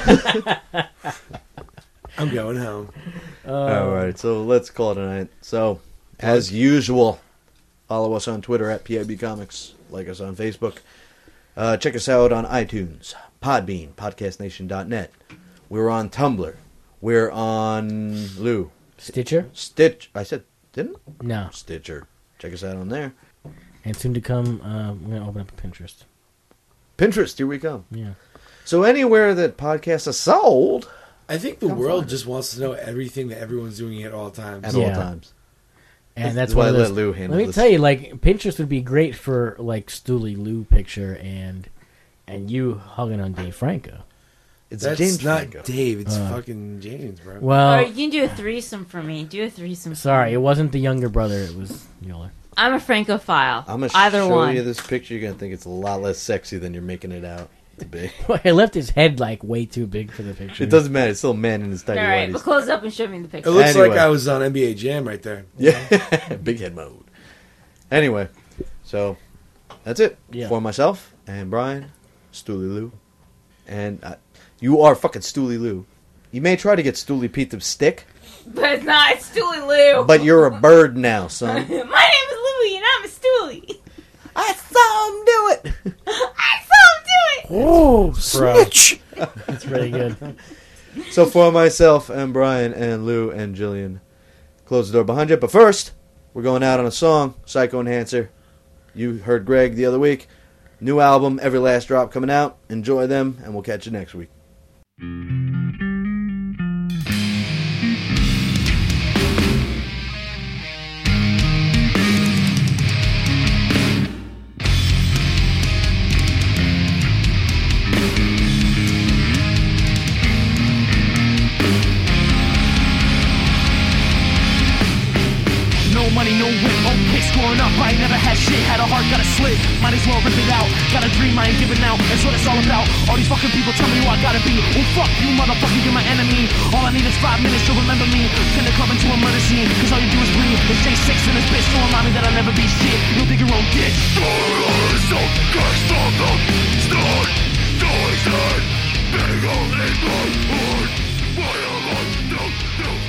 I'm going home. All right, so let's call it a night. So, as usual, follow us on Twitter at PIB Comics. Like us on Facebook. Check us out on iTunes, Podbean, PodcastNation.net. We're on Tumblr. We're on Lou. Stitcher? I said, didn't? No. Stitcher. Check us out on there. And soon to come, we're going to open up a Pinterest. Pinterest, here we come. Yeah. So anywhere that podcasts are sold... I think the world just wants to know everything that everyone's doing at all times. At all times. And that's why why I let Lou handle Let me this. tell you, like, Pinterest would be great for, like, Stooley Lou picture and you hugging on Dave Franco. That's James not Franco. Dave. It's fucking James, bro. Well, Or you can do a threesome for me. Do a threesome. sorry, it wasn't the younger brother. It was Mueller. I'm a Francophile. I'm going to Either show one. you this picture. You're going to think it's a lot less sexy than you're making it out to be. I left his head, like, way too big for the picture. It doesn't matter. It's still a man in his All tiny right, whities. but close up and show me the picture. It looks Anyway. like I was on NBA Jam right there. Yeah, big head mode. Anyway, so that's it Yeah. for myself and Brian, Stooley Lou, and you are fucking Stooley Lou. You may try to get Stooley Pete to stick, But it's not. It's Stooley Lou. but you're a bird now, son. My name Oh, Bro. snitch! That's pretty good. So for myself and Brian and Lou and Jillian, close the door behind you. But first, we're going out on a song, Psycho Enhancer. You heard Greg the other week. New album, Every Last Drop, coming out. Enjoy them, and we'll catch you next week. No money, no whip, okay, scoring up. I ain't never had shit, had a heart, got a slit. Might as well rip it out. Got a dream, I ain't giving out. That's what it's all about. All these fucking people tell me who I gotta be. Oh fuck you, motherfucker, you're my enemy. All I need is 5 minutes to remember me. Turn the club into a murder scene, cause all you do is breathe. And J6 in this bitch to remind me that I'll never be shit. You'll dig your own ditch. Start,